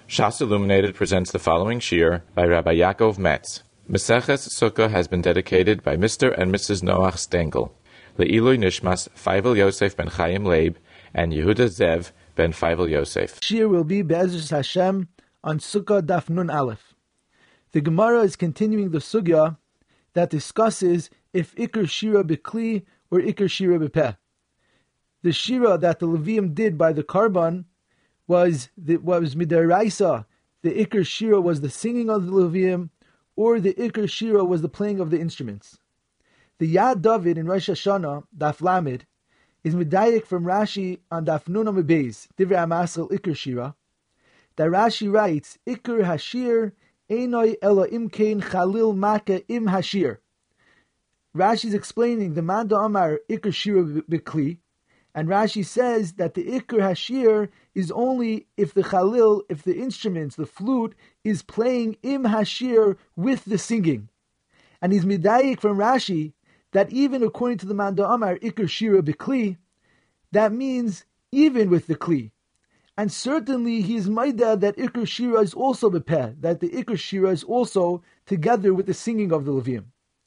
Shas Illuminated presents the following shir by Rabbi Yaakov Metz. Meseches Sukkah has been dedicated by Mr. and Mrs. Noach Stengel, Le'ilui Nishmas Feivel Yosef ben Chaim Leib, and Yehuda Zev ben Feivel Yosef. Shir will be Be'ezus Hashem on Sukkah Daf Nun Aleph. The Gemara is continuing the sugya that discusses if Iker Shira B'Kli or Iker Shira B'Peh. The Shira that the Levium did by the Karban was Midaraisa. The Iker Shira was the singing of the Levium, or the Iker Shira was the playing of the instruments. The Yad David in Rosh Hashanah, Daf Lamed, is medayik from Rashi on Daf Nun Amud Beis, Divrei HaMaskil Iker Shira, that Rashi writes, Iker Hashir Einoi Ela Imkein Chalil Maka Im Hashir. Rashi is explaining the Manda Amar Iker Shira B'Kli, and Rashi says that the Iker Hashir is only if the Chalil, if the instruments, the flute, is playing Im Hashir with the singing. And he's medayik from Rashi that even according to the Manda Amar Iker Shira B'Kli, that means even with the Kli. And certainly he is maida that Iker Shira is also B'Peh, that the Iker Shira is also together with the singing of the Levium.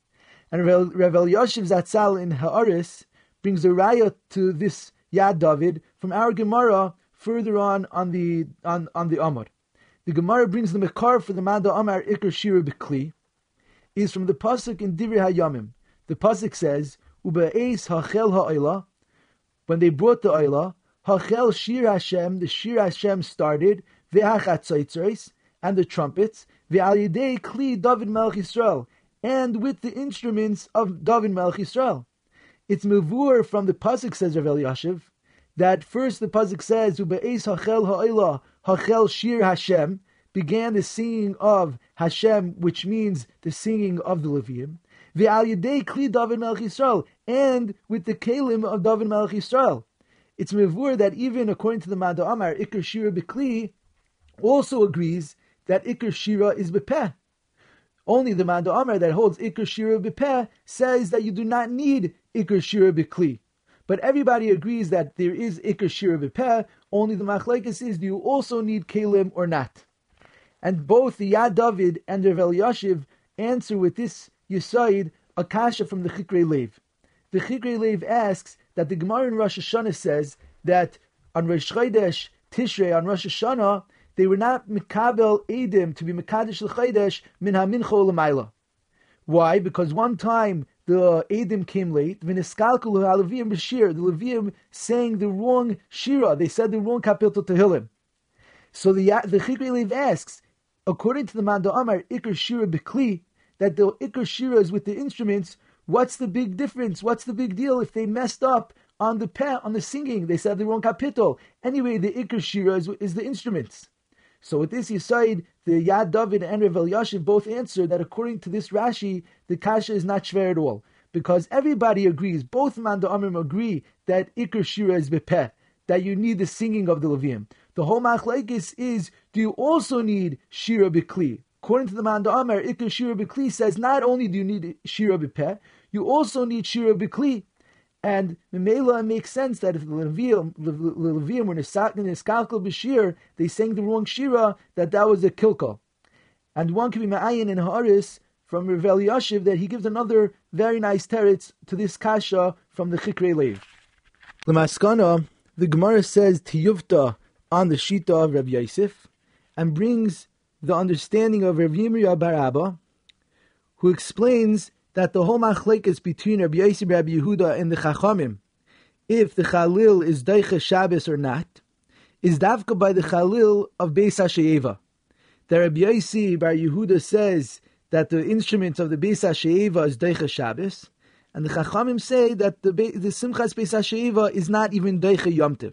And Rav Elyashiv Zatzal in Ha'aris brings a raya to this Yad David from our Gemara further on the Amud. The Gemara brings the Mekar for the Manda Amar Iker Shira B'Kli is from the pasuk in Divrei Hayamim. The pasuk says, "Ube'eis hachel ha'oila." When they brought the oila, hachel shir Hashem, the shir Hashem started, ve'achatzotzos, and the trumpets, ve'al yidei kli David Melech Yisrael, and with the instruments of David Melech Yisrael. It's mevur from the pasuk, says Rav Elyashiv, that first the pasuk says, "Ube'eis hachel ha'oila, hachel shir Hashem," began the singing of Hashem, which means the singing of the Levium. Ve'al yedei kli David Melech Yisrael, and with the kelim of David Melech Yisrael. It's mevur that even according to the Manda Amar, Iker Shira B'Kli also agrees that Iker Shira is B'Peh. Only the Manda Amar that holds Iker Shira B'Peh says that you do not need Iker Shira B'Kli. But everybody agrees that there is Iker Shira B'Peh, only the machlekes is, do you also need kelim or not? And both the Yad David and the Rav Elyashiv answer with this Yisaid, a kasha from the Chikrei Lev. The Chikrei Lev asks that the Gemara in Rosh Hashanah says that on Rosh Chodesh Tishrei, on Rosh Hashanah, they were not mikabel edim to be mekadesh l'chodesh min hamincha l'mayla. Why? Because one time the edim came late. V'niskalkul ha'leviim b'shir. The Leviim sang the wrong shira. They said the wrong kapitel tehillim. So the Chikrei Lev asks, according to the Manda Amar Iker Shira B'Kli, that the Iker Shira is with the instruments, what's the big difference? What's the big deal if they messed up on the peh, on the singing? They said the wrong kapitel. Anyway, the Iker Shira is the instruments. So with this Yisaid, the Yad David and Rav Elyashiv both answer that according to this Rashi, the kasha is not shver at all. Because everybody agrees, both Manda Amrim agree that Iker Shira is bepeh, that you need the singing of the Levium. The whole machlekes is, do you also need Shira B'Kli? According to the Manda Amar, Iker Shira B'Kli says not only do you need Shira B'Peh, you also need Shira B'Kli. And Memela makes sense that if the Levium were Niskalkel B'Shir, they sang the wrong Shira, that was a kilka. And one can be Ma'ayin in Ha'aris from Rav Elyashiv that he gives another very nice teretz to this kasha from the Chikrei Lev. L'maskana, the Gemara says Tiyuvta on the Shita of Rav Yosef, and brings the understanding of Rav Yirmiyah bar Abba, who explains that the whole machlekes between Rabbi Yosef and Rabbi Yehuda and the Chachamim, if the Chalil is Deicha Shabbos or not, is davka by the Chalil of Beis HaShe'eva. The Rabbi Yosef bar Yehuda says that the instruments of the Beis HaShe'eva is Deicha Shabbos, and the Chachamim say that the Simchas Beis HaShe'eva is not even Deicha Yom Tov.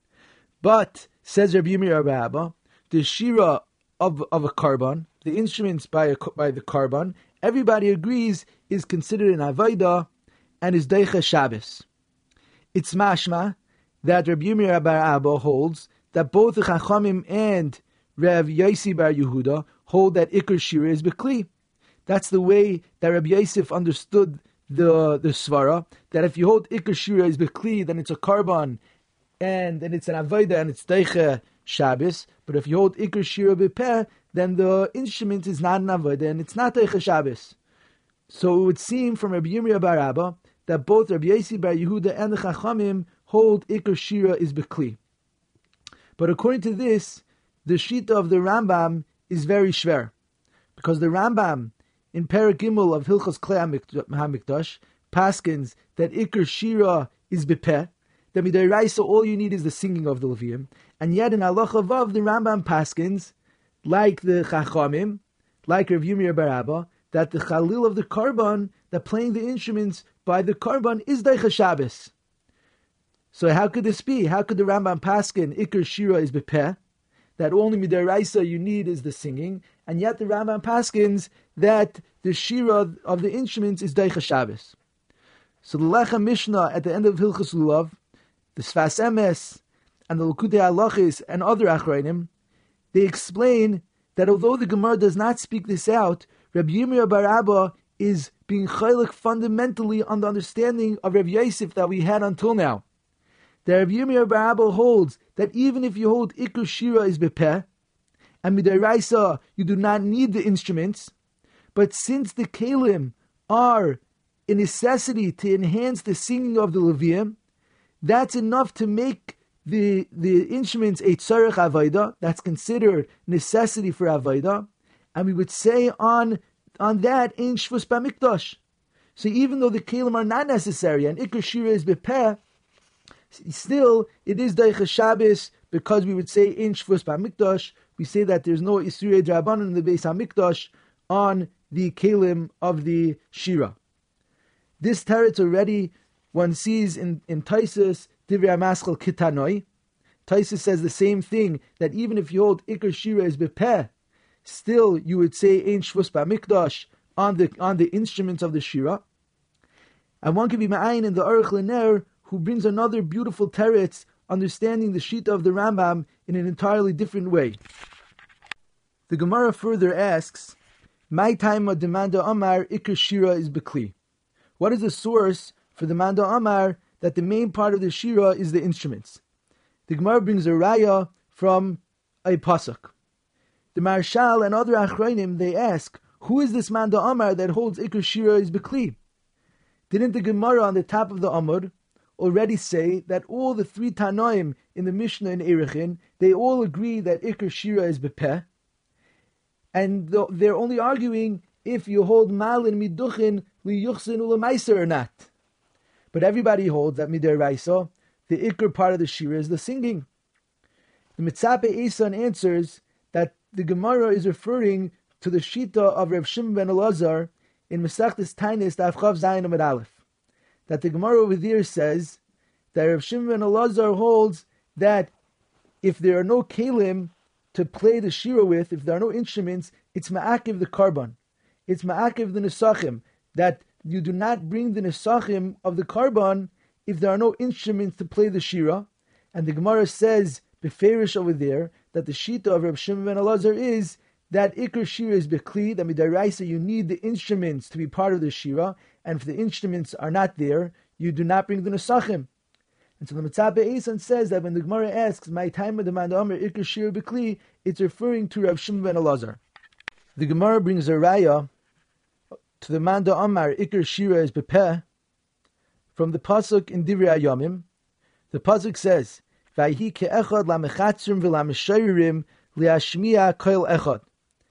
But, says Rabbi Yirmiyah bar Abba, the Shira of a karban, the instruments by the karban, everybody agrees is considered an avodah and is deicha Shabbos. It's mashma that Rabbi Yirmiyah bar Abba holds that both the Chachamim and Rav Yosef bar Yehuda hold that Iker Shira is B'Kli. That's the way that Rabbi Yosef understood the svara, that if you hold Iker Shira is B'Kli, then it's a karban, and then it's an avodah and it's deicha Shabbos. But if you hold Iker Shira B'Peh, then the instrument is not an avodah, and it's not Deicha Shabbos. So it would seem from Rabbi Yirmiyah bar Abba that both Rabbi Yosi bar Yehuda and the Chachamim hold Iker Shira is B'Kli. But according to this, the Shita of the Rambam is very shver, because the Rambam in Perek Gimel of Hilchos Klei HaMikdash paskins that Iker Shira is B'Peh, that Midaraisa all you need is the singing of the Levium, and yet in Halacha Vav the Rambam paskins, like the Chachamim, like Rav Yirmiyah bar Abba, that the Chalil of the Karban, that playing the instruments by the Karban is Deicha Shabbos. So how could this be? How could the Rambam paskin Iker Shira is B'Peh, that only Midaraisa you need is the singing, and yet the Rambam paskins that the Shira of the instruments is Deicha Shabbos. So the Lechem Mishnah at the end of Hilchos Lulav, the Sfas Emes, and the Likutei Halachos and other Achrayim, they explain that although the Gemara does not speak this out, Rabbi Yirmiyah bar Abba is being chaylik fundamentally on the understanding of Rabbi Yosef that we had until now. That Rabbi Yirmiyah bar Abba holds that even if you hold Iker Shira is B'Peh, and Midaraisa you do not need the instruments, but since the Kalim are a necessity to enhance the singing of the Levium, that's enough to make the instruments a tzarech avodah, that's considered necessity for avodah, and we would say on that ein shvus b'mikdash. So even though the kelim are not necessary and Iker Shira is B'Peh, still it is Deicha Shabbos, because we would say ein shvus b'mikdash. We say that there's no isurei drabanan in the Beis Hamikdash on the kelim of the Shira. This teretz already one sees in Taisus Divrei HaMaschal Kitanoi. Taisus says the same thing, that even if you hold Iker Shira is B'Peh, still you would say Ein Shvus B'Mikdash on the instruments of the Shira. And one can be ma'ayin in the Aruch LeNer, who brings another beautiful teretz, understanding the Shita of the Rambam in an entirely different way. The Gemara further asks, "My time of demanda Amar Iker Shira is B'Kli." What is the source for the Manda Amar that the main part of the Shira is the instruments? The Gemara brings a raya from a pasuk. The Marshal and other Achrayim, they ask, who is this Manda Amar that holds Iker Shira is B'Kli? Didn't the Gemara on the top of the Amud already say that all the three Tanoim in the Mishnah in Erechin, they all agree that Iker Shira is B'Peh, and they're only arguing if you hold Malin Miduchin Liyuchsin Ulamaiser or not. But everybody holds that Midaraisa, the Iker part of the Shira is the singing. The Mitzape Esan answers that the Gemara is referring to the Shita of Rav Shimon ben Elazar in Masechtas Tainis Daf Chav Zayin Amud Aleph. That the Gemara over there says that Rav Shimon ben Elazar holds that if there are no kelim to play the Shira with, if there are no instruments, it's ma'akiv the karban. It's ma'akiv the nesachim, that you do not bring the nesachim of the karban if there are no instruments to play the Shira. And the Gemara says, beferish over there, that the Shita of Rav Shimon ben Elazar is that Iker Shira is B'Kli, that Midaraisa you need the instruments to be part of the Shira, and if the instruments are not there, you do not bring the nesachim. And so the Mitzape Esan says that when the Gemara asks, my time of the Manda Amar Iker Shira B'Kli, it's referring to Rav Shimon ben Elazar. The Gemara brings a raya to the Manda Amar Iker Shira is B'Peh from the pasuk in Divrei Hayamim. The pasuk says, "Vayhi ke'echad lamechatzrim v'lameshayrim liashmiya koil echad."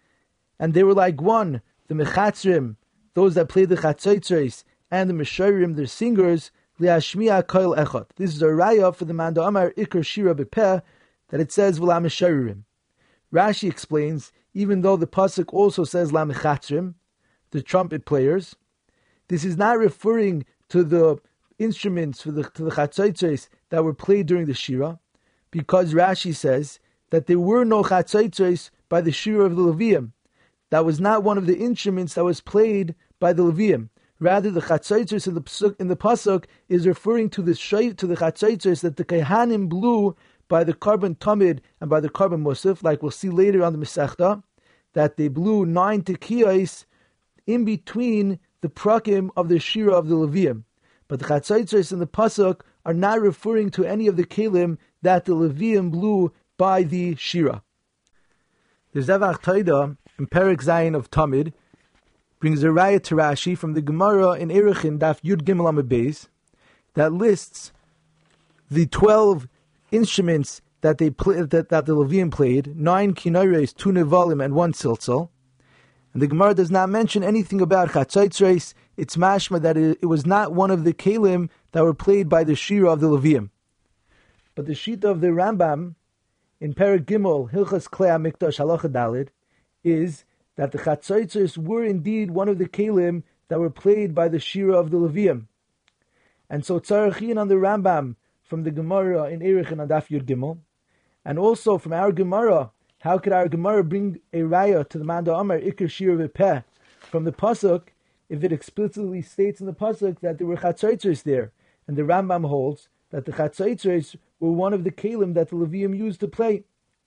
And they were like one, the mechatzrim, those that play the chatzotzres, and the meshayrim, their singers, liashmiya koil echad. This is a raya for the Manda Amar Iker Shira B'Peh that it says v'lameshayrim. Rashi explains, even though the pasuk also says lamechatzrim, the trumpet players, this is not referring to the instruments to the chatzotzres that were played during the Shira, because Rashi says that there were no chatzotzres by the Shira of the Levium. That was not one of the instruments that was played by the Levium. Rather, the chatzotzres in the pasuk is referring to the chatzotzres that the Kehanim blew by the Karban Tamid and by the Karban Musaf, like we'll see later on the Masechta, that they blew 9 tekiyos in between the prakim of the Shira of the Levium. But the chatzotzres in the pasuk are not referring to any of the kelim that the Levium blew by the Shira. The Zevach Taida in Perek Zayin of Tamid brings a raya to Rashi from the Gemara in Erechin Daf Yud Gimel Amud Beis that lists the 12 instruments that they play, that the Levium played, 9 kinores, 2 nevalim, and 1 silsel. And the Gemara does not mention anything about chatzaitzreis. It's mashma that it was not one of the kelim that were played by the Shira of the Levium. But the Shita of the Rambam in Perek Gimel Hilchas Klei HaMikdash Halacha Dalid is that the chatzaitzreis were indeed one of the kelim that were played by the Shira of the Levium. And so tzarachin on the Rambam from the Gemara in Erechin on Daf Yud Gimel, and also from our Gemara. How could our Gemara bring a raya to the Manda Amar Iker Shira V'Peh from the pasuk if it explicitly states in the pasuk that there were chatzaitzres there, and the Rambam holds that the chatzaitzres were one of the kelim that the Levium used to play?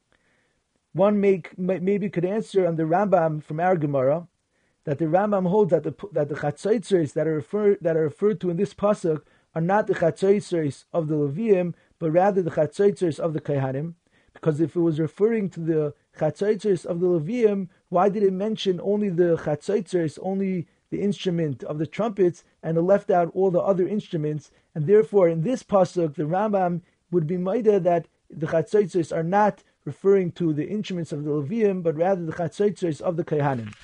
One maybe could answer on the Rambam from our Gemara that the Rambam holds that the chatzaitzres that are referred to in this pasuk are not the chatzaitzres of the Levium, but rather the chatzaitzres of the Kohanim. Because if it was referring to the chatzaitzres of the Levium, why did it mention only the chatzaitzres, only the instrument of the trumpets, and it left out all the other instruments? And therefore, in this pasuk, the Rambam would be maida that the chatzaitzres are not referring to the instruments of the Levium, but rather the chatzaitzres of the Kohanim.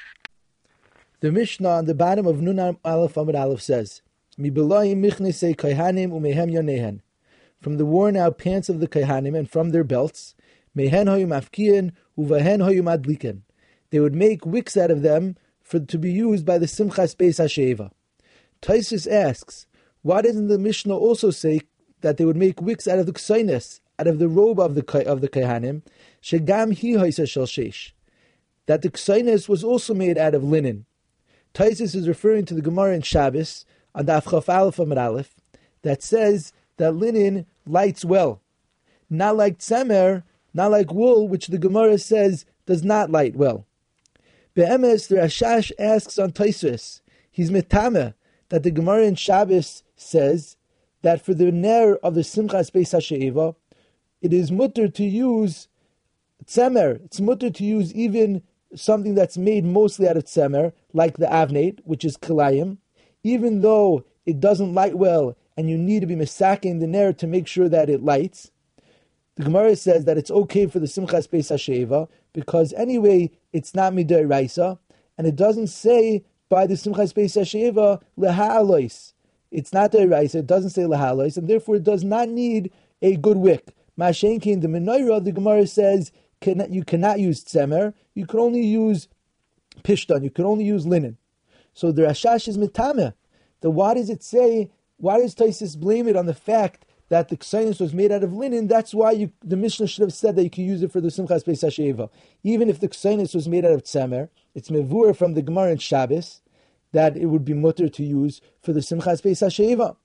The Mishnah on the bottom of Nun Aleph Amud Aleph says, "Mi belayim michnesei Kohanim umehem yonehen." From the worn-out pants of the Kohanim and from their belts, mehen hoyu mafkiyin uvahen hoyu madlikin. They would make wicks out of them to be used by the Simchas Beis HaSheva. Taisus asks, why doesn't the Mishnah also say that they would make wicks out of the ksainis, out of the robe of the Kohanim, shegam hi hoisa shel sheish, that the ksainis was also made out of linen? Taisus is referring to the Gemara in Shabbos on Daf Chaf Aleph Amud Aleph that says that linen lights well, not like tzemer, not like wool, which the Gemara says does not light well. Be'emes, the Rashash asks on Taisus, he's metame, that the Gemara in Shabbos says that for the ner of the Simchas Beis HaSheva, it is mutter to use tzemer. It's mutter to use even something that's made mostly out of tzemer, like the avnate, which is kilayim, even though it doesn't light well, and you need to be mesaking the ner to make sure that it lights. The Gemara says that it's okay for the Simchas Beis HaSheva, because anyway, it's not midei raisa, and it doesn't say by the Simchas Beis HaSheva, leha'alois. It's not dei raisa, it doesn't say leha'alois, and therefore it does not need a good wick. Mashenkin, the menorah, the Gemara says, you cannot use tzemer, you can only use pishtan, you can only use linen. So the Rashash is mitameh. Then why does it say, why does Taisus blame it on the fact that the ksainis was made out of linen? That's why the Mishnah should have said that you can use it for the Simchas Beis HaSheva. Even if the ksainis was made out of tzemer, it's mevur from the Gemara in Shabbos that it would be mutter to use for the Simchas Beis HaSheva.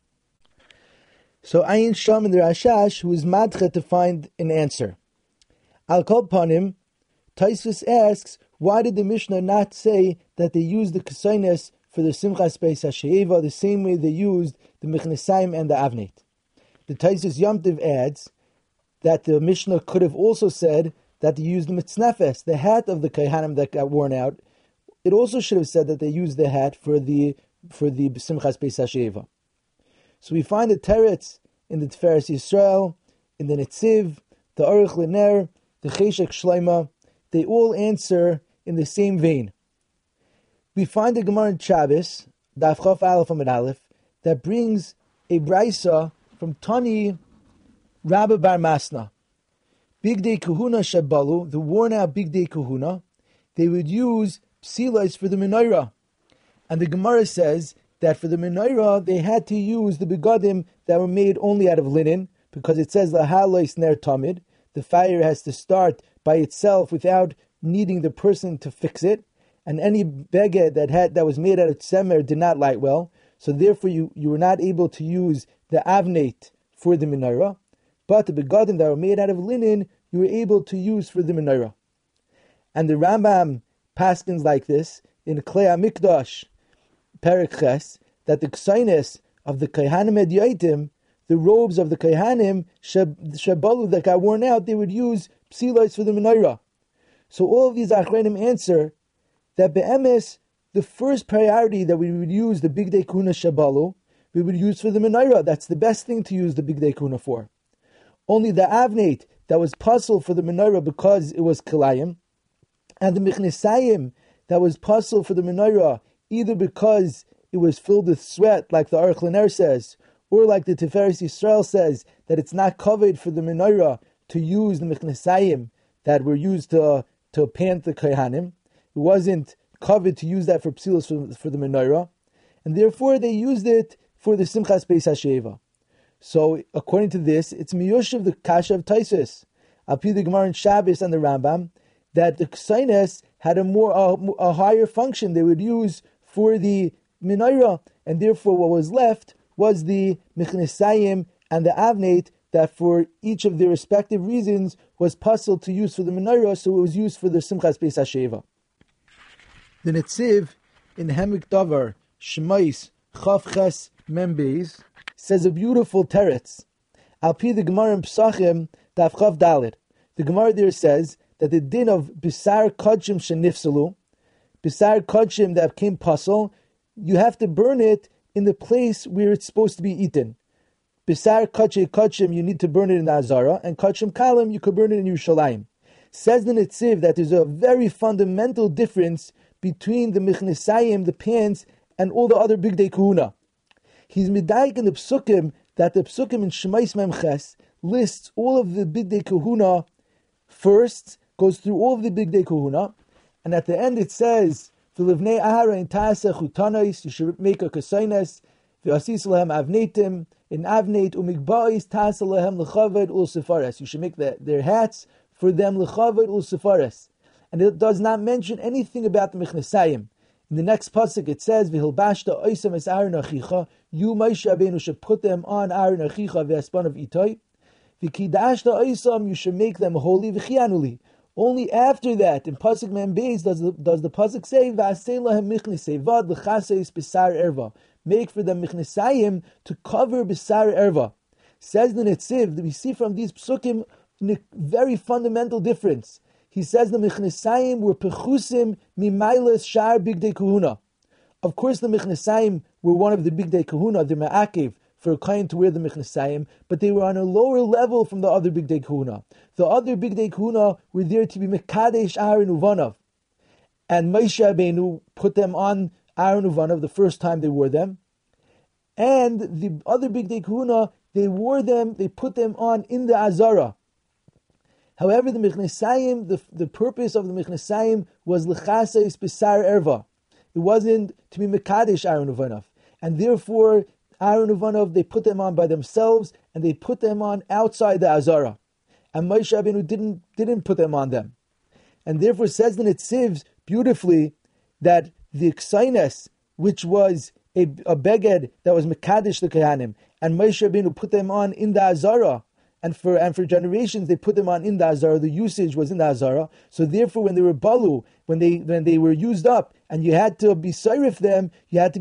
So Ayin Sham and the Rashash, who is madcha to find an answer. Al kol panim, Taisus asks, why did the Mishnah not say that they used the ksainis for the Simchas Beis HaSheva the same way they used the Mechnesayim and the Avneit? The Taisus Yom Tov adds that the Mishnah could have also said that they used the mitznefes, the hat of the Kohanim that got worn out. It also should have said that they used the hat for the Simchas Beis HaSheva. So we find the teretz in the Tiferes Yisrael, in the Netziv, the Aruch Lener, the Cheshek Shleima. They all answer in the same vein. We find the Gemara in Shabbos, Daf Chaf Aleph Amud Aleph, that brings a brisa from Tani Rabba Bar Masna. Bigdei Kahuna Shabalu, the worn out Bigdei Kahuna, they would use psilas for the menorah. And the Gemara says that for the menorah they had to use the begadim that were made only out of linen, because it says lahalois ner tamid, the fire has to start by itself without needing the person to fix it, and any beged that was made out of tzemer did not light well, so therefore you were not able to use the avnate for the menorah, but the begadim that were made out of linen you were able to use for the menorah. And the Rambam paskins like this in Klei HaMikdash Perek Ches, that the ksainis of the Kohanim Edyaitim, the robes of the Kohanim, Shabalu, that got worn out, they would use psilos for the menorah. So all of these Achronim answer that be'emes, the first priority that we would use the Bigdei Kahuna Shabalu, we would use for the menorah. That's the best thing to use the Bigdei Kahuna for. Only the Avnate that was puzzle for the menorah because it was Kilayim, and the Michnesayim that was puzzle for the menorah either because it was filled with sweat, like the Aruch LaNer says, or like the Tiferes Yisrael says, that it's not covered for the menorah to use the Michnesayim that were used to pant the Kohanim. It wasn't covered to use that for psilos for the menorah, and therefore they used it for the Simchas Beis HaSheva. So according to this, it's miyushiv the kasha of Taisus, Alpi the Gemara in Shabbos and the Rambam, that the Ksainis had a higher function they would use for the menorah, and therefore what was left was the Michnesayim and the Avnate that for each of their respective reasons was puzzle to use for the menorah, so it was used for the Simchas Beis HaSheva. The Netziv in Hemik Davar Shemais Chav Ches Mem Beis says a beautiful teretz. Alpi the Gemara in Psachim Daf Chav Dalet. The Gemara there says that the din of Bisar Kodshim Shenifsalu, Bisar Kodshim that came puzzle, you have to burn it in the place where it's supposed to be eaten. Bisar Kodshim, you need to burn it in the Azara, and Kodshim Kalim, you could burn it in Yerushalayim. Says the Netziv that there's a very fundamental difference between the Michnesayim, the pants, and all the other Bigdei Kahuna. He's medayik in the Psukim that the Psukim in Shemais Memches lists all of the Bigdei Kahuna first, goes through all of the Bigdei Kahuna, and at the end it says, "V'livnei ahara in ta'aseh chutanais," you should make a kasaines, "V'asis lehem avnetim," in avnate, "Umigba'is ta'aseh lehem l'chaved ul-sefares," you should make their hats for them l'chaved ul-sefares. And it does not mention anything about the Michnesayim. In the next pasuk it says, "V'hilbashta oisam es Aaron achicha," you Moshe Rabbeinu should put them on Aaron achicha v'espan of Itoi. V'kidashta oisam, you should make them holy v'chianuli. Only after that, in pasuk Mem Beis, does the pasuk say, "V'asei lahem michnesei vad l'chaseis b'sar erva," make for them michnesayim to cover b'sar erva. Says the Netziv that we see from these psukim a very fundamental difference. He says the Michnesayim were pechusim mimayles shar Bigdei Kahuna. Of course, the Michnesayim were one of the Bigdei Kahuna, the Ma'akev, for a kohen to wear the Michnesayim, but they were on a lower level from the other Bigdei Kahuna. The other Bigdei Kahuna were there to be Mekadesh Aaron Uvanav. And Moshe Rabbeinu put them on Aaron Uvanav the first time they wore them. And the other Bigdei Kahuna, they put them on in the Azara. However, the Michnesayim, the purpose of the Michnesayim was l'chaseis b'sar erva. It wasn't to be mekadesh Aaron Uvanav. And therefore, Aaron Uvanav, they put them on by themselves, and they put them on outside the Azara. And Moshe Rabbeinu didn't put them on them. And therefore, says the Netziv beautifully, that the Ksainis, which was a beged that was mekadesh the Kohanim, and Moshe Rabbeinu put them on in the Azara, and for generations they put them on in the Azara. The usage was in the Azara. So therefore, when they were balu, when they were used up, and you had to be sarif them,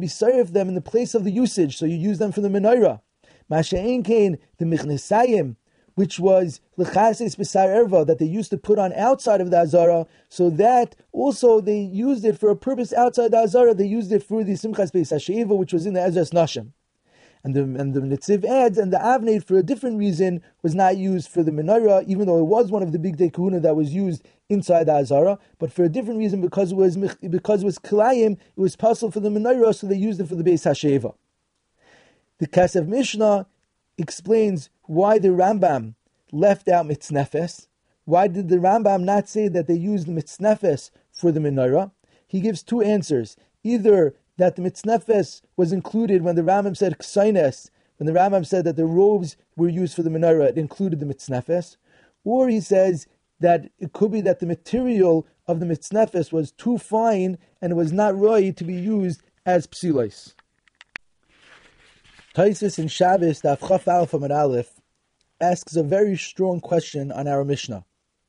in the place of the usage. So you use them for the menorah. Masha'en kain, the michnesayim, which was l'chases b'sar erva, that they used to put on outside of the Azara. So that also they used it for a purpose outside the Azara. They used it for the Simchas Beis HaSheva, which was in the Ezras Nashim. And the Netziv adds, and the Avnate, for a different reason, was not used for the menorah, even though it was one of the Bigdei Kahuna that was used inside the Azara, but for a different reason, because it was Kilayim, it was possible for the menorah, so they used it for the Beis HaSheva. The Kasev Mishnah explains why the Rambam left out mitznefes. Why did the Rambam not say that they used the mitznefes for the menorah? He gives two answers. Either that the mitznefes was included when the Rambam said ksaynes, when the Rambam said that the robes were used for the menorah, it included the mitznefes. Or he says that it could be that the material of the mitznefes was too fine and it was not right to be used as psilos. Taisus in Shabbos, Daf Chaf Aleph Amud Aleph, asks a very strong question on our Mishnah.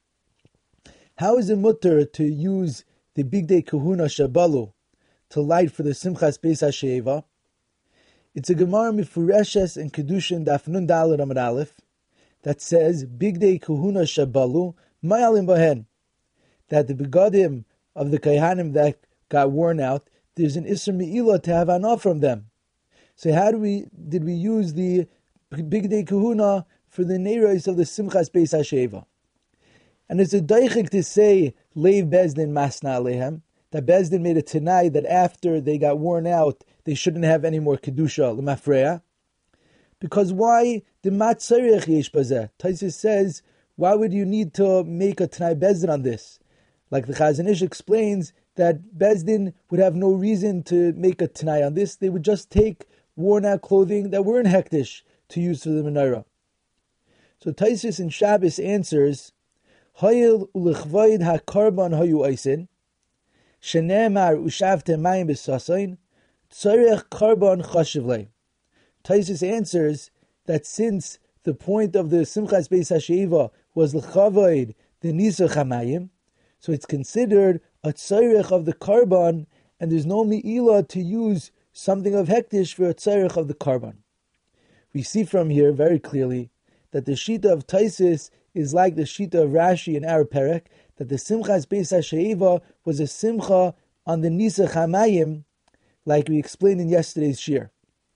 How is it mutter to use the Bigdei Kahuna Shabalu to light for the Simchas Beis HaSheva It's a Gemara Mifureshes in Kedushin Daf Nun Daled Amud Aleph that says, Bigdei Kahuna Shabalu Mayalim Bahen, that the begadim of the Kaihanim that got worn out, there's an Isser Me'ilah to have anah from them. So how did we use the Bigdei Kahuna for the Neiros of the Simchas Beis HaSheva? And it's a daichik to say, Leiv Bezdin Masna Alehem, that Bezdin made a Tanai that after they got worn out, they shouldn't have any more Kedusha, L'mafreya. Because why? The Matzarech Yesh Bazeh. Taisus says, why would you need to make a Tanai Bezdin on this? Like the Chazon Ish explains, that Bezdin would have no reason to make a Tanai on this. They would just take worn out clothing that weren't hektish to use for the menorah. So Taisus in Shabbos answers, Hayil u'lechvayd ha-karban hayu aisin, shenemar u'shavte mayim b'sasayin, tzarech karban chashivlei. Taisus answers that since the point of the Simchas Beis HaSheva was l'chavayd the nisach hamayim, so it's considered a tzarech of the karban, and there's no me'ilah to use something of hektish for a tzarech of the karban. We see from here very clearly that the shita of Taisus is like the shita of Rashi in our perek, that the Simchas Beis HaSheva was a simcha on the Nisach HaMayim, like we explained in yesterday's shir.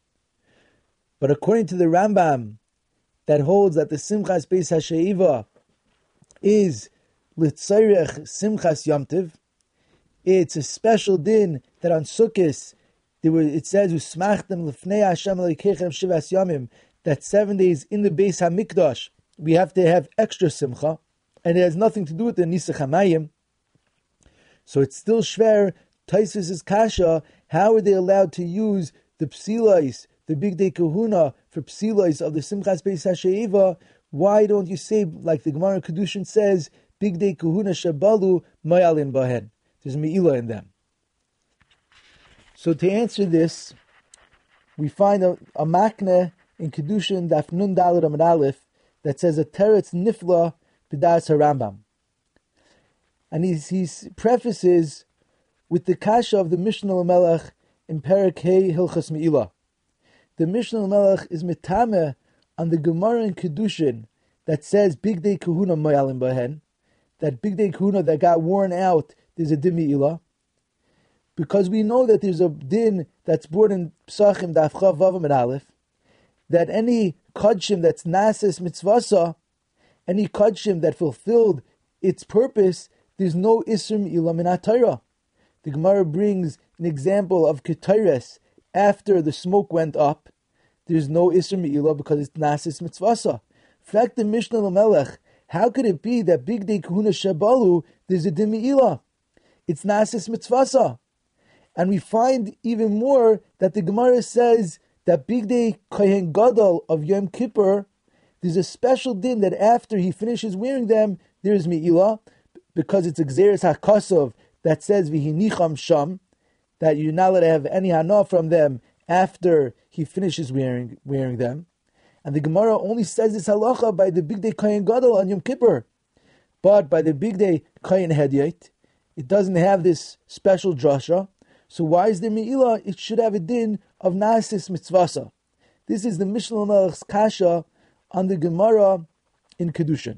But according to the Rambam, that holds that the Simchas Beis HaSheva is L'tzarech Simchas Yom Tov, it's a special din that on Sukkot, it says, Usmachtem L'fnei Hashem Elokeichem Shivas Yamim, that 7 days in the Beis HaMikdash, we have to have extra simcha, and it has nothing to do with the Nisach HaMayim. So it's still shver. Taisus' kasha, how are they allowed to use the psilais, the Bigdei Kahuna, for psilais of the Simchas Beis HaSheva? Why don't you say, like the Gemara Kedushin says, Bigdei Kahuna Shabalu Mayalin Bahen? There's Me'ilah in them. So to answer this, we find a makna in Kedushin Daf Nun Daled Amud Aleph that says a teretz nifla b'das HaRambam. And he prefaces with the kasha of the Mishnah L'Melech in Perek Hey Hilchas Me'ilah. The Mishnah L'Melech is mitameh on the Gemara in Kedushin that says Bigdei Kahuna Moyalim Bahen, that Bigdei Kahuna that got worn out, there's a din Me'ilah. Because we know that there's a din that's brought in Psachim Daf Chav Vav Amud Aleph, that any kodshim that's nases mitzvasa, any kodshim that fulfilled its purpose, there's no isur me'ilah min HaTorah. The Gemara brings an example of ketores after the smoke went up. There's no isur me'ilah because it's nases mitzvasa. In fact, the Mishnah L'Melech, how could it be that Bigdei Kahuna Shabalu, there's a din me'ilah? It's nases mitzvasa. And we find even more that the Gemara says that Bigdei Kohen Gadol of Yom Kippur, there's a special din that after he finishes wearing them, there's Me'ilah, because it's a Gzeres HaKosov that says V'hinicham Sham, that you're not allowed to have any hana from them after he finishes wearing them. And the Gemara only says this halacha by the Bigdei Kohen Gadol on Yom Kippur. But by the Bigdei Kohen Hedyot, it doesn't have this special drasha. So why is there Me'ilah? It should have a din of Nasis Mitzvasa. This is the Mishnah Melech's kasha on the Gemara in Kedushin.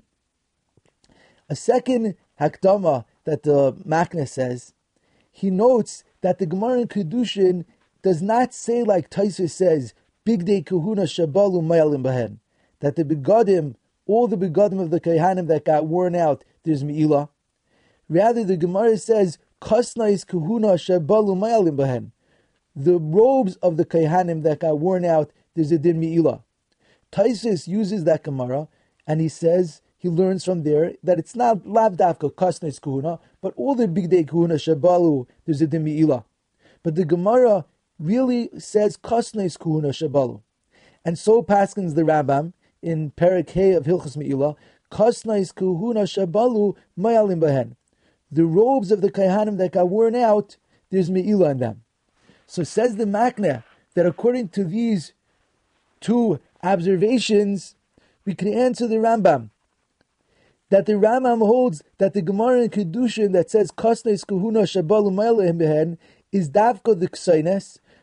A second hakdama that the Makna says, he notes that the Gemara in Kedushin does not say like Taisus says, Bigdei Kahuna Shabalu Mayalim Bahen, that the begadim, all the begadim of the Kaihanim that got worn out, there's Me'ilah. Rather, the Gemara says, Kasnais Kahuna Shabalu Mayalim Bahen. The robes of the Kaihanim that got worn out, there's a din Me'ilah. Taisus uses that Gemara, and he says, he learns from there that it's not Lav Davka Kasnais Kahuna, but all the Bigdei Kahuna Shabalu, there's a din Me'ilah. But the Gemara really says Kasnais Kahuna Shabalu. And so paskins the Rambam in Perek Hey of Hilchas Me'ilah, Kasnais Kahuna Shabalu Mayalim Bahen. The robes of the Kaihanim that got worn out, there's Me'ilah in them. So says the Makna that according to these two observations, we can answer the Rambam. That the Rambam holds that the Gemara in Kedushin that says Kasnes Kahuna Shabalu Mayalim Behen is Davka the Ksaines,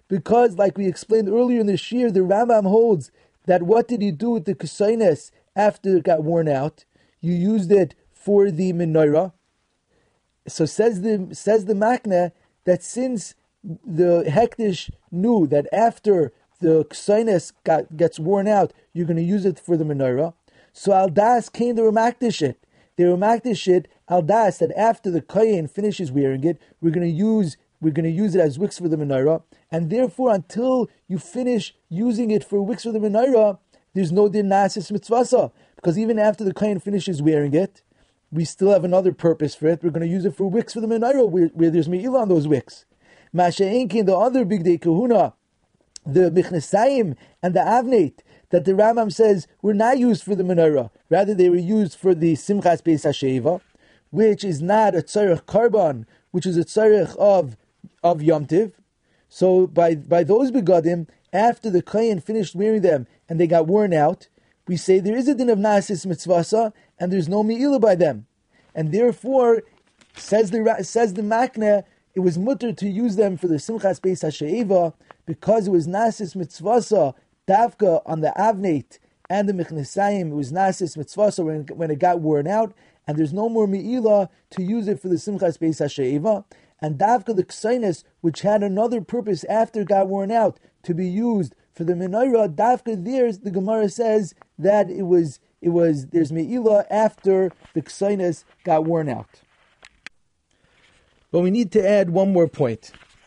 because, like we explained earlier in the Shir, the Rambam holds that what did you do with the Kusaynes after it got worn out? You used it for the menorah. So says the Makna that since the Hektish knew that after the Ksaynes gets worn out, you're going to use it for the menorah. So Aldas came to Makdish it. They were Makdish it, Aldas, that after the Kohen finishes wearing it, we're going to use it as wicks for the menorah. And therefore, until you finish using it for wicks for the menorah, there's no din nasis mitzvasa. Because even after the Kohen finishes wearing it, we still have another purpose for it. We're going to use it for wicks for the menorah, where there's me'ilah on those wicks. Masha'enkin, the other big day kahuna, the Michnesayim and the Avneit, that the Rambam says were not used for the menorah. Rather, they were used for the Simchas Beis HaSheva, which is not a tzarech karban, which is a tzarech of Yom Tiv. So by those begadim, after the Kohen finished wearing them and they got worn out, we say there is a din of nasis mitzvasa and there's no me'ilah by them. And therefore, says the Makna, it was mutter to use them for the Simchas Beis HaSheva because it was nasis mitzvasa davka on the Avneit and the Michnesayim. It was nasis mitzvasa when it got worn out, and there's no more me'ilah to use it for the Simchas Beis HaSheva. And davka the Ksaynes, which had another purpose after it got worn out, to be used for the menorah, davka there, the Gemara says that it was there's me'ilah after the Ksaynes got worn out. But we need to add one more point.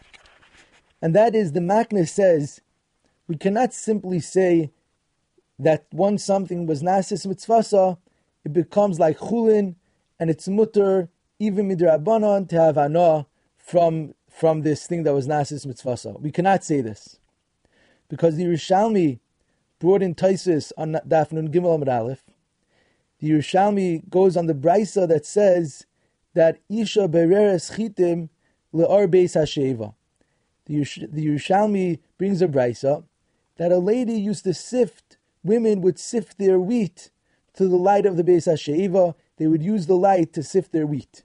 And that is, the Makna says, we cannot simply say that once something was nasis mitzvasa, it becomes like chulin, and it's mutter, even midrabanan, to have anah from this thing that was nasis mitzvasa. We cannot say this. Because the Yerushalmi brought in Taisus on Daf Nun Gimel Amud Aleph. The Yerushalmi goes on the Brisa that says that Isha bereres chitim le'ar beis hasheva. The Yerushalmi brings a Brisa that a lady used to women would sift their wheat to the light of the beis hasheva. They would use the light to sift their wheat.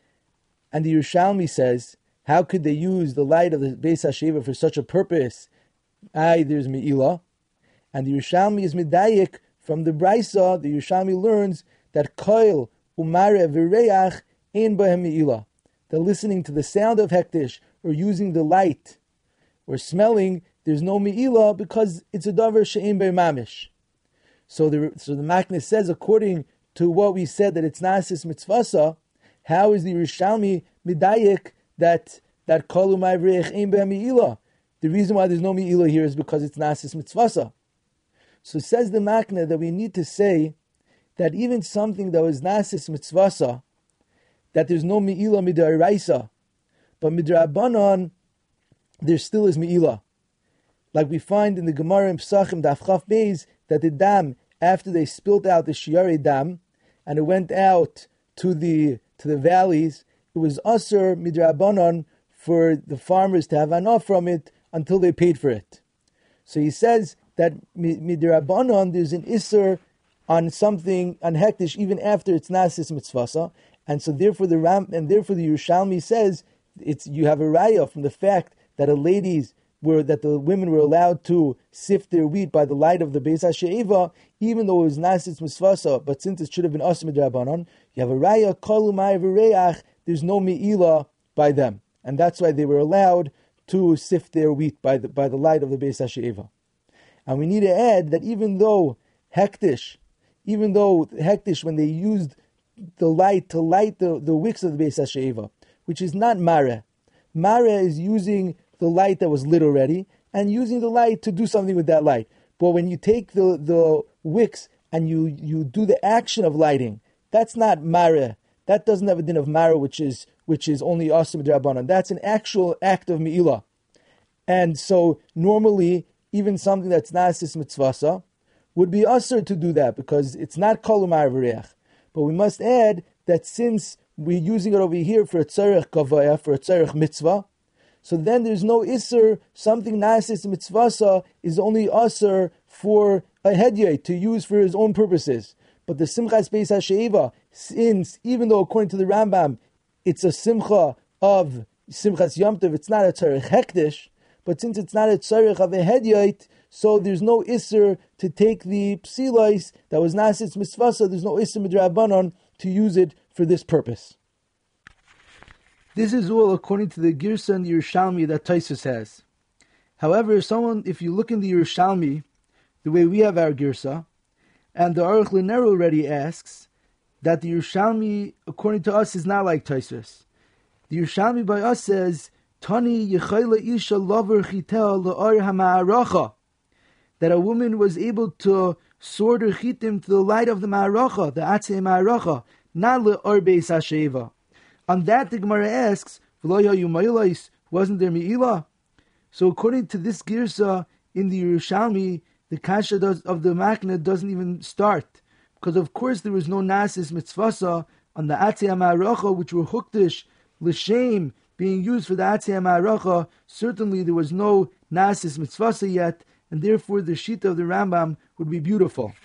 And the Yerushalmi says, how could they use the light of the beis hasheva for such a purpose? There's me'ilah. And the Yerushalmi is medayik from the Brisa. The Yerushalmi learns that koil umare v'reach ein bahem me'ilah. That listening to the sound of hektish or using the light or smelling, there's no me'ilah because it's a davar she'ein bei mamish. So the Makna says, according to what we said that it's nasis mitzvasa, how is the Yerushalmi medayik that kol umay v'reach ein bahem me'ilah? The reason why there's no me'ilah here is because it's nasis mitzvasa. So says the Makna that we need to say that even something that was nasis mitzvasa, that there's no me'ilah mid'araisa, but midrabanan there still is me'ilah. Like we find in the Gemara in Pesachim Daf Chaf Beis that the dam, after they spilt out the shiare dam and it went out to the valleys, it was asur midrabanan for the farmers to have anah from it until they paid for it. So he says that midrabanan there's an isur on something on hektish even after it's nasis mitzvasa, and so therefore the Yerushalmi says you have a raya from the fact that the women were allowed to sift their wheat by the light of the beis hasheva, even though it was nasis mitzvasa, but since it should have been asur midrabanan, you have a raya kol umay v'reach, there's no me'ilah by them, and that's why they were allowed to sift their wheat by the light of the beis hasheva. And we need to add that even though hektish, when they used the light to light the wicks of the beis hasheva, which is not mara is using the light that was lit already and using the light to do something with that light. But when you take the wicks and you do the action of lighting, that's not mara. That doesn't have a din of mara, which is only asur midrabanan. That's an actual act of me'ilah. And so normally, even something that's nasis mitzvasa would be asur to do that because it's not kol umay v'reach. But we must add that since we're using it over here for a tzarech kavaya, for a tzarech mitzvah, so then there's no isur. Something nasis mitzvasa is only asur for a hedyeh to use for his own purposes. But the Simchas Beis HaSheva, since even though according to the Rambam it's a simcha of Simchas Yom Tov, it's not a tzarech hektish, but since it's not a tzarech of a hedyot, so there's no isser to take the psilois that was nasis mitzvasa, there's no isser midrabanon to use it for this purpose. This is all according to the Girsa and the Yerushalmi that Taisus has. However, if you look in the Yerushalmi, the way we have our Girsa, and the Aruch LaNer already asks that the Yerushalmi, according to us, is not like Taisus. The Yerushalmi by us says, Tani yechayla isha lover chitel la'ar ha'ma'aracha, that a woman was able to sword her chitim to the light of the ma'aracha, the atzei ma'aracha, not la'ar beis ha'sheva. On that, the Gemara asks, wasn't there Me'ilah? So according to this Girsa in the Yerushalmi, the Kasha of the Makna doesn't even start. Because of course there was no Nasis Mitzvasa on the Atzei HaMa'aracha, which were Huktish, L'Shem, being used for the Atzei HaMa'aracha. Certainly there was no Nasis Mitzvasa yet, and therefore the Shita of the Rambam would be beautiful.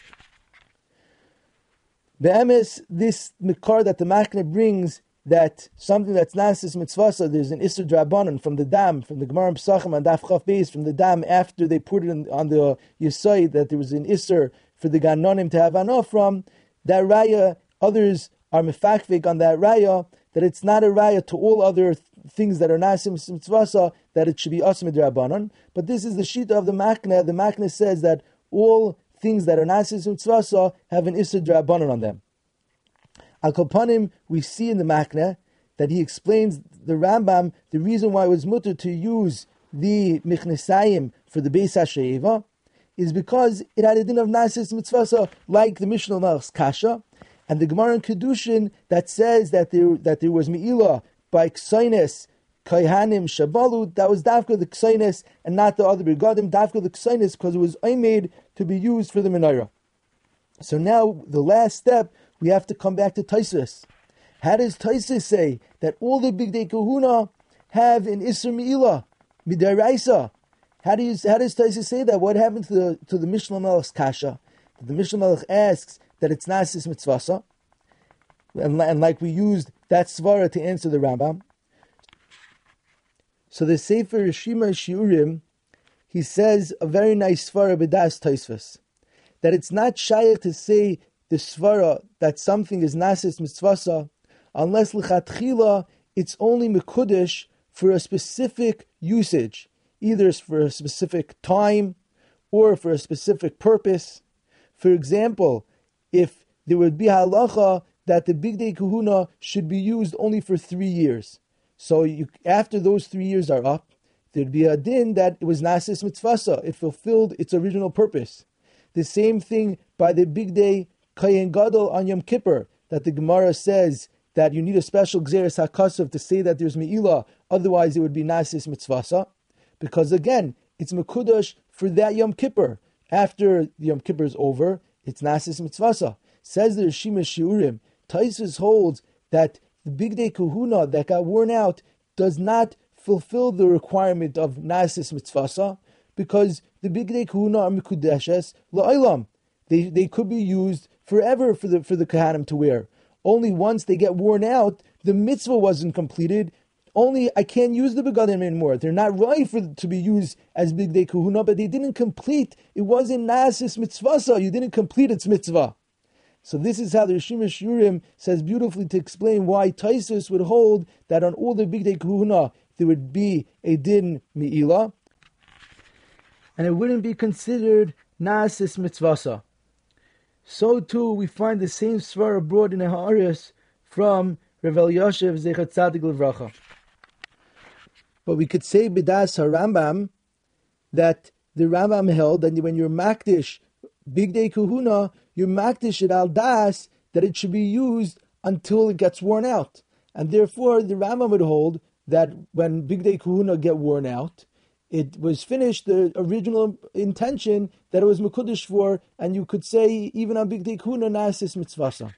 Be'emes, this Mikar that the Makna brings, that something that's nasis mitzvasa, there's an isser drabanan from the dam, from the Gemara Pesachim and Daf Chaf Beis, from the dam after they put it on the Yesod, that there was an isser for the Ganonim to have anah from, that raya, others are mefakvik on that raya, that it's not a raya to all other things that are nasis mitzvasa, that it should be asim drabanan. But this is the shita of the Makna. The Makna says that all things that are nasis mitzvasa have an isser drabanan on them. Al Kopanim, we see in the Makna that he explains the Rambam the reason why it was mutter to use the Michnesayim for the Beis HaSheva is because it had a din of Nasis Mitzvasa like the Mishnah Malach's Kasha, and the Gemara in Kedushin that says that there was Me'ilah by Ksainis, Kaihanim, Shabalu, that was Davka the Ksainis and not the other Begadim, Davka the Ksainis, because it was made to be used for the Menorah. So now the last step, we have to come back to Taisus. How does Taisus say that all the Big Day Kahuna have an Isser Me'ilah, Midaraisa? How does Taisus say that? What happened to the Mishnah Melech's Kasha? The Mishnah Melech asks that it's Nasis Mitzvasa, and like we used that Svara to answer the Rambam. So the Sefer Rishima Shiurim, he says a very nice Svara b'das Taisus, that it's not shaykh to say the svara that something is nasis mitzvasa, unless l'chatchila it's only mekudesh for a specific usage, either for a specific time or for a specific purpose. For example, if there would be halacha that the Big Day Kahuna should be used only for 3 years, so after those 3 years are up, there'd be a din that it was nasis mitzvasa, it fulfilled its original purpose. The same thing by the Big Day Kayin Gadol on Yom Kippur, that the Gemara says that you need a special Gzeres HaKasav to say that there's Me'ilah, otherwise it would be Nasis Mitzvasa, because again, it's Mekudash for that Yom Kippur. After the Yom Kippur is over, it's Nasis Mitzvasa. Says the Rishima Shiurim, Taisus holds that the Big Day Kahuna that got worn out does not fulfill the requirement of Nasis Mitzvasa, because the Big Day Kahuna are Mekudeshes La'olam. They could be used forever for the Kohanim to wear. Only once they get worn out, the mitzvah wasn't completed. Only I can't use the begadim anymore. They're not right to be used as Big Day Kahuna, but they didn't complete. It wasn't Nasis Mitzvasa. You didn't complete its mitzvah. So this is how the Rishima Shiurim says beautifully to explain why Taisus would hold that on all the Big Day Kahuna there would be a din Me'ilah, and it wouldn't be considered Nasis Mitzvasa. So too, we find the same svara brought in a Ha'aris from Rav Elyashiv Zechat Tzadik Levracha. But we could say b'das HaRambam that the Rambam held that when you're makdish Big Day Kahuna, you're makdish it al das that it should be used until it gets worn out, and therefore the Rambam would hold that when Big Day Kahuna get worn out, it was finished, the original intention that it was Mekudesh for, and you could say, even on Big Day Kahuna, Nasis Mitzvasa.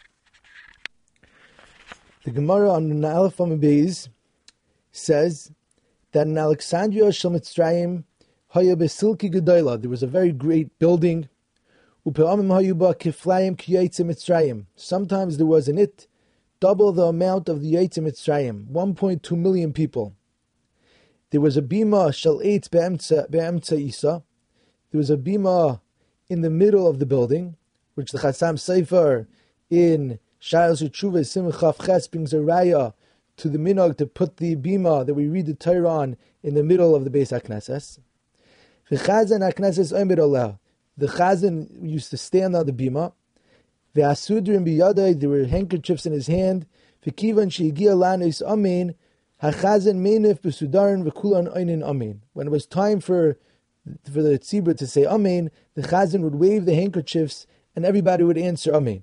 The Gemara on Na'alef Beis says that in Alexandria Shel Mitzrayim, Haya Besilki Gedola, there was a very great building. Upe'amim hayu ba kiflayim ki Yaitze Mitzrayim. Sometimes there was in it double the amount of the Yaitze Mitzrayim, 1.2 million people. There was a bima shel eitz be'emtza isa. There was a bima in the middle of the building, which the Chassam Sefer in Sha'os U'Tshuvah Simchaf Ches brings a raya to the minhag to put the bima that we read the Torah on in the middle of the Beis HaKnesses. The Chazan HaKnesses Omer Oleh. The Chazan used to stand on the bima. Ve'asudrim biyadai, there were handkerchiefs in his hand. V'kivan she'igia lanis amen. Hachazan meinif b'sudarin v'kulan einin amen. When it was time for the tzibur to say amen, the Chazan would wave the handkerchiefs and everybody would answer amen.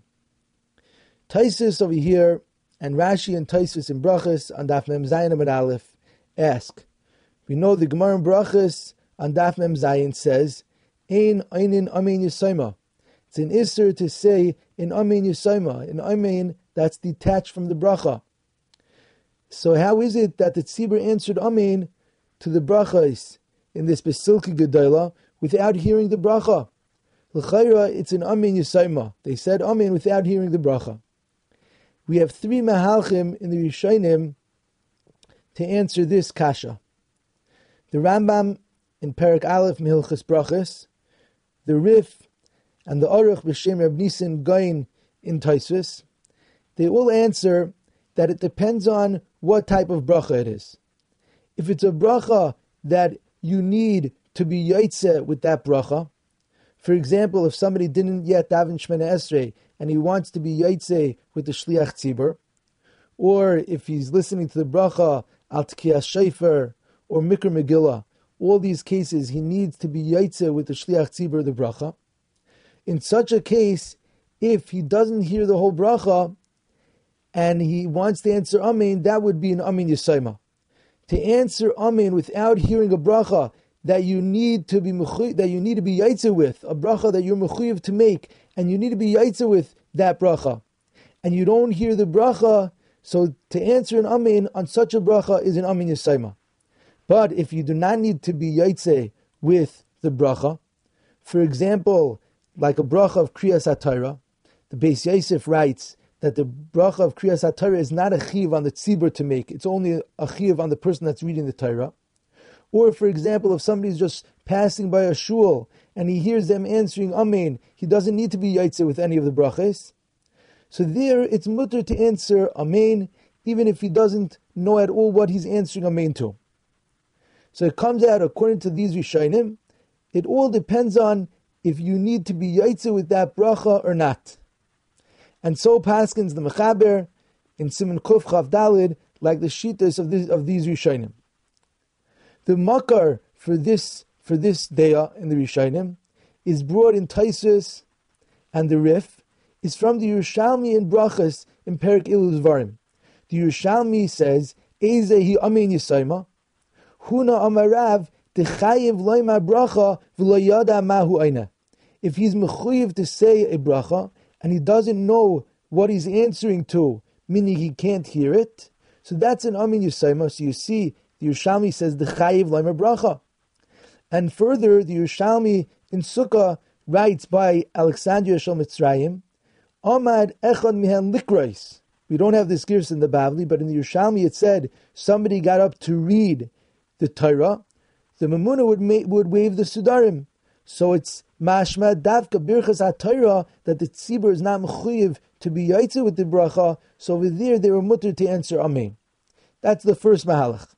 Taisus over here, and Rashi and Taisus in Brachas on Daf Mem Zayin Amud Aleph ask, we know the Gemara in Brachas on Daf Mem Zayin says, Ein einin amen yisayma. It's an isser to say in amen yisayma. In amen, that's detached from the bracha. So how is it that the tzibur answered amen to the brachas in this Besilki Gedola without hearing the bracha? L'chayra, it's an amen yisayma. They said amen without hearing the bracha. We have three mahalchim in the Rishonim to answer this kasha. The Rambam in Perek Aleph Mehilchas Brachas, the Rif, and the Aruch B'Shem Reb Nisan Gain in Tosfos, they all answer that it depends on what type of bracha it is. If it's a bracha that you need to be yaitze with that bracha, for example, if somebody didn't yet daven Shemona Esrei and he wants to be yaitze with the Shliach Tzibur, or if he's listening to the bracha Al Tkiyas Shofar or Mikra Megillah, all these cases he needs to be yaitze with the Shliach Tzibur, the bracha. In such a case, if he doesn't hear the whole bracha and he wants to answer amen, that would be an amen yisayma. To answer amen without hearing a bracha that you need to be yaitze with, a bracha that you're mechuyev to make, and you need to be yaitze with that bracha, and you don't hear the bracha, so to answer an amen on such a bracha is an amen yisayma. But if you do not need to be yaitze with the bracha, for example, like a bracha of Kriyas HaTorah, the Beis Yosef writes that the bracha of Kriyas HaTorah is not a chiv on the tzibur to make, it's only a chiv on the person that's reading the Torah. Or, for example, if somebody's just passing by a shul and he hears them answering amen, he doesn't need to be yaitze with any of the brachas. So there, it's mutter to answer amen, even if he doesn't know at all what he's answering amen to. So it comes out, according to these Rishonim, it all depends on if you need to be yaitze with that bracha or not. And so paskins the Mechaber in Siman Kuf Chav Dalid, like the shitas of these Rishonim. The makar for this daya in the Rishonim is brought in Taisus, and the Rif is from the Yerushalmi in Brachas in Perek Ilul Dvarim. The Yerushalmi says, Eizehi amen yisayma, huna amarav dechayev loyma bracha v'lo yada mahu aina. If he's mechuyev to say a bracha and he doesn't know what he's answering to, meaning he can't hear it, so that's an amen yisayma. So you see, the Yerushalmi says the chayiv loyma bracha. And further, the Yerushalmi in Sukkah writes by Alexandria Shel Mitzrayim, Amad echad mihan likrois. We don't have this girs in the Bavli, but in the Yerushalmi it said somebody got up to read the Torah. The Mamuna would wave the Sudarim. So it's mashma davka birchas ha-Torah that the tzibur is not mechuyev to be yaitze with the bracha. So over there they were mutter to answer amen. That's the first mahalach.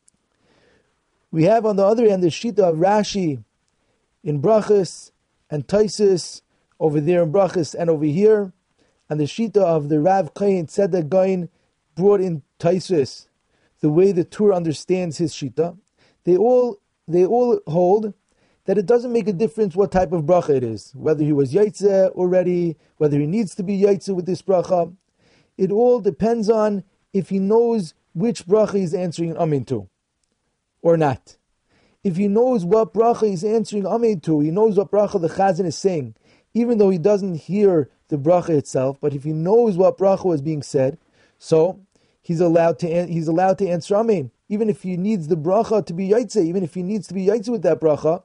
We have on the other hand the shita of Rashi in Brachas and Taisus over there in Brachas and over here, and the shita of the Rav Kain Tzedek Gain brought in Taisus, the way the Tur understands his shita. They all hold that it doesn't make a difference what type of bracha it is, whether he was yaitze already, whether he needs to be yaitze with this bracha. It all depends on if he knows which bracha he's answering amen to, or not. If he knows what bracha he's answering amen to, he knows what bracha the Chazan is saying, even though he doesn't hear the bracha itself, but if he knows what bracha is being said, so he's allowed to answer amen, even if he needs the bracha to be yaitze, even if he needs to be yaitze with that bracha,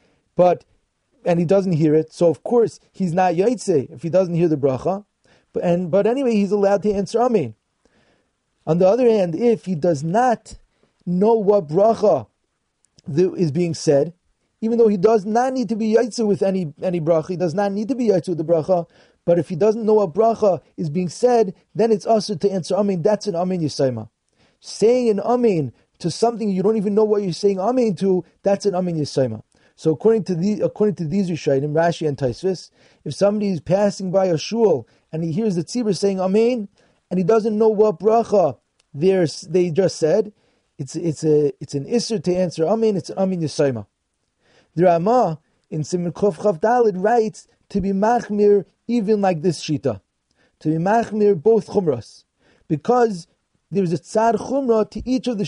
and he doesn't hear it, so of course he's not yaitze if he doesn't hear the bracha, but anyway he's allowed to answer amen. On the other hand, if he does not know what bracha is being said, even though he does not need to be yaitzu with any bracha, he does not need to be yaitzu with the bracha, but if he doesn't know what bracha is being said, then it's also to answer amen. That's an amen yisayma. Saying an amen to something you don't even know what you're saying amen to, that's an amen yisayma. So according to these Rishonim, Rashi and Tosfos, if somebody is passing by a shul and he hears the tzibur saying amen, and he doesn't know what bracha they just said, it's an isser to answer amen. It's an amen yisayma. The Ramah in Siman Chof Chav Daled writes to be machmir even like this shita, to be machmir both chumras, because there's a tzad chumra to each of the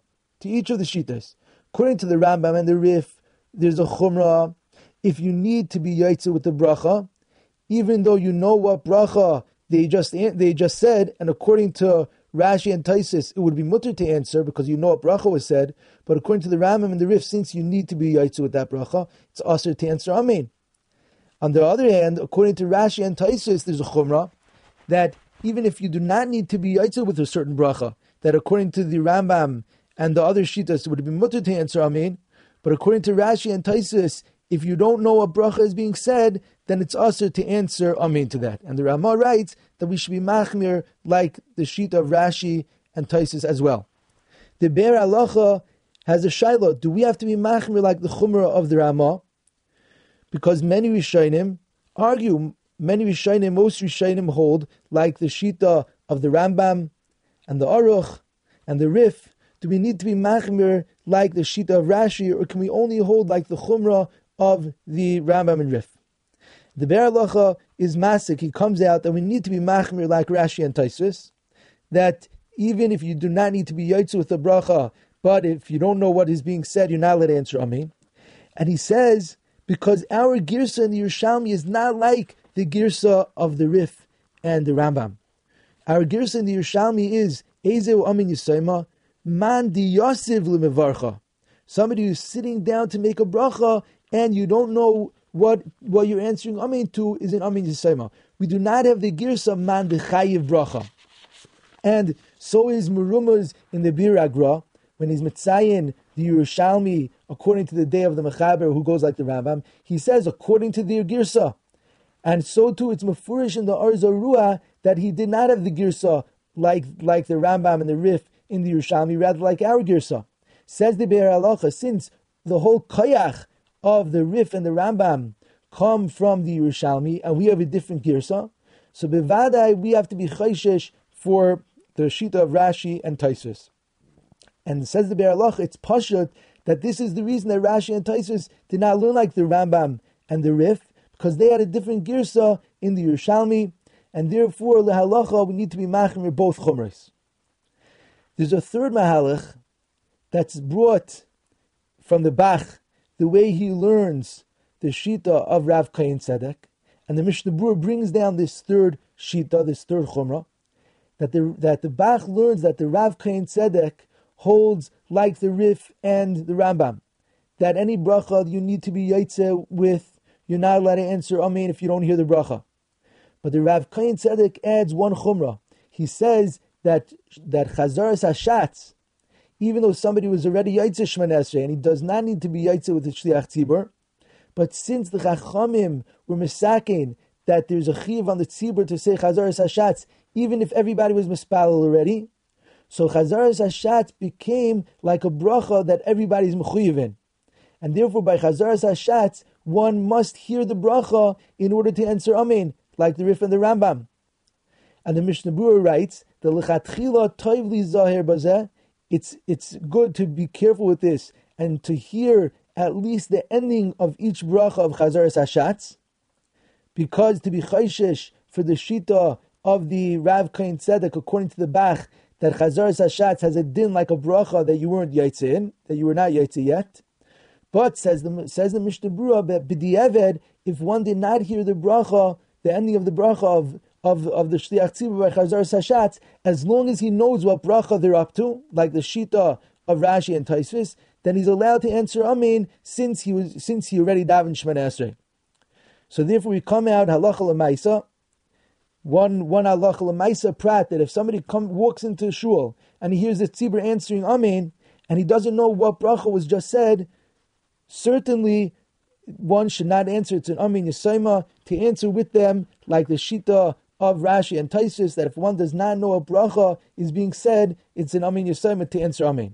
shitas. According to the Rambam and the Rif, there's a chumra if you need to be yaitze with the bracha, even though you know what bracha they just said, and according to Rashi and Taisis, it would be mutter to answer because you know what bracha was said. But according to the Rambam and the Rif, since you need to be yaitzu with that bracha, it's asur to answer amen. On the other hand, according to Rashi and Taisis, there's a chumrah that even if you do not need to be yaitzu with a certain bracha, that according to the Rambam and the other shitas, it would be mutter to answer amen. But according to Rashi and Taisis, if you don't know what bracha is being said, then it's asur to answer amen to that. And the Ramah writes that we should be machmir like the sheet of Rashi and Taisis as well. The Be'er Halacha has a shaila. Do we have to be machmir like the chumrah of the Ramah? Because many Rishonim argue, most Rishonim hold like the shita of the Rambam and the Aruch and the Rif. Do we need to be machmir like the shita of Rashi, or can we only hold like the chumrah of the Rambam and Rif? The Be'er Halacha is masik. He comes out that we need to be machmir like Rashi and Tosfos, that even if you do not need to be yaitzu with the bracha, but if you don't know what is being said, you're not allowed to answer amen. And he says, because our girsa in the Yerushalmi is not like the girsa of the Rif and the Rambam. Our girsa in the Yerushalmi is Ezeu amin yisayma man di yasiv lemevarcha. Somebody who's sitting down to make a bracha and you don't know what you're answering amen to is an amen yisayma. We do not have the girsa man b'chayiv bracha. And so is Merumaz in the Bir Agra, when he's Mitzayin, the Yerushalmi, according to the day of the Mechaber, who goes like the Rambam, he says, according to their Girsa. And so too, it's Mefurish in the Or Zarua that he did not have the Girsa like the Rambam and the Rif in the Yerushalmi, rather like our Girsa. Says the Be'er Halacha, since the whole Koyach of the Rif and the Rambam come from the Yerushalmi, and we have a different Girsa, so Bevadai, we have to be Chayshesh for the Shita of Rashi and Tosfos. And says the Be'er Halacha, it's pashut that this is the reason that Rashi and Tosfos did not learn like the Rambam and the Rif, because they had a different girsa in the Yerushalmi, and therefore lehalacha we need to be machmir both chumras. There's a third mahalach that's brought from the Bach, the way he learns the shita of Rav Kain Tzedek, and the Mishnah Berurah brings down this third shita, this third chumrah, that the Bach learns that the Rav Kain Tzedek holds like the Rif and the Rambam, that any bracha you need to be yaitze with, you're not allowed to answer amen if you don't hear the bracha. But the Rav Kain Tzedek adds one chumrah. He says that chazaras hashatz, even though somebody was already yaitze Shemona Esrei, and he does not need to be yaitze with the shliach tzibur, but since the chachamim were misakein that there's a chiv on the tzibur to say chazaras hashatz, even if everybody was mispalel already, so chazaras hashatz became like a bracha that everybody's mechuyev in. And therefore by chazaras hashatz, one must hear the bracha in order to answer amen, like the Rif and the Rambam. And the Mishnah Berurah writes, the lechatchila toivli zahir bazeh, it's good to be careful with this, and to hear at least the ending of each bracha of chazaras hashatz, because to be chayshish for the shita of the Rav Kain Tzedek, according to the Bach, that chazaras hashatz has a din like a bracha that you weren't yaitze in, that you were not yaitze yet. But says the Mishnah Berurah that b'di'eved, if one did not hear the bracha, the ending of the bracha of the shliach tzibur by chazaras hashatz, as long as he knows what bracha they're up to, like the shita of Rashi and Tosfos, then he's allowed to answer amen since he already davened Shemona Esrei. So therefore we come out halacha l'maisa. One halacha l'maisa prat that if somebody walks into a shul and he hears the tzibur answering amen, and he doesn't know what bracha was just said, certainly one should not answer. It's an Amin Yisayma to answer with them, like the Shita of Rashi and Taisus, that if one does not know a bracha is being said, it's an Amin Yisayma to answer Amin.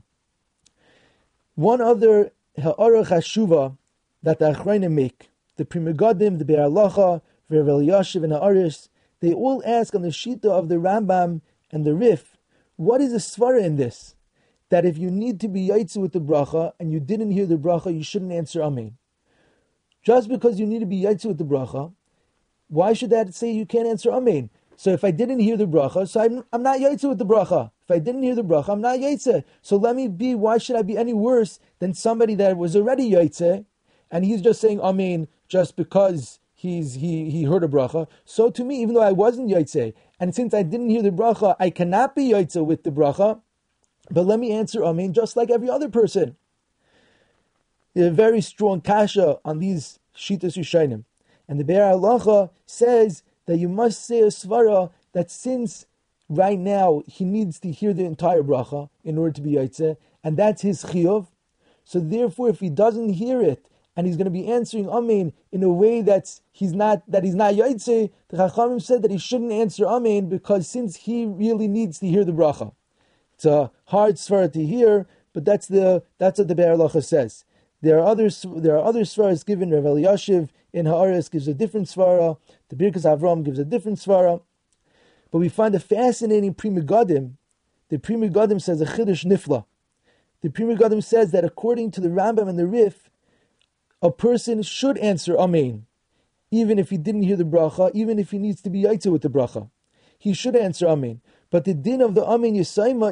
One other Ha'ara Chashuva that the Achrayim make, the Pri Megadim, the Be'er Halacha, Rav Elyashiv and Ha'aris, they all ask on the Shita of the Rambam and the Rif, what is the svara in this? That if you need to be yaitzu with the bracha and you didn't hear the bracha, you shouldn't answer Amen. Just because you need to be yaitzu with the bracha, why should that say you can't answer Amen? So if I didn't hear the bracha, so I'm not yaitzu with the bracha. If I didn't hear the bracha, I'm not yaitze. So let me be, why should I be any worse than somebody that was already yaitze, and he's just saying Amen just because he heard a bracha? So to me, even though I wasn't yaitze, and since I didn't hear the bracha, I cannot be yaitze with the bracha, but let me answer Amen just like every other person. There's a very strong kasha on these Shitas Yishayim. And the Be'er Halacha says that you must say a svara that since right now he needs to hear the entire bracha in order to be yaitze, and that's his chiyuv. So therefore, if he doesn't hear it and he's going to be answering Amen in a way that he's not yaitze, the Chachamim said that he shouldn't answer Amen because since he really needs to hear the bracha. It's a hard svara to hear, but that's what the Be'er Halacha says. There are other svaras given. Rav Elyashiv in Ha'aris gives a different svara. The Birkas Avram gives a different svara. But we find a fascinating Pri Megadim. The Pri Megadim says a chiddush nifla. The Pri Megadim says that according to the Rambam and the Rif, a person should answer Amen, even if he didn't hear the bracha, even if he needs to be yaitze with the bracha. He should answer Amen. But the din of the Amen Yisayma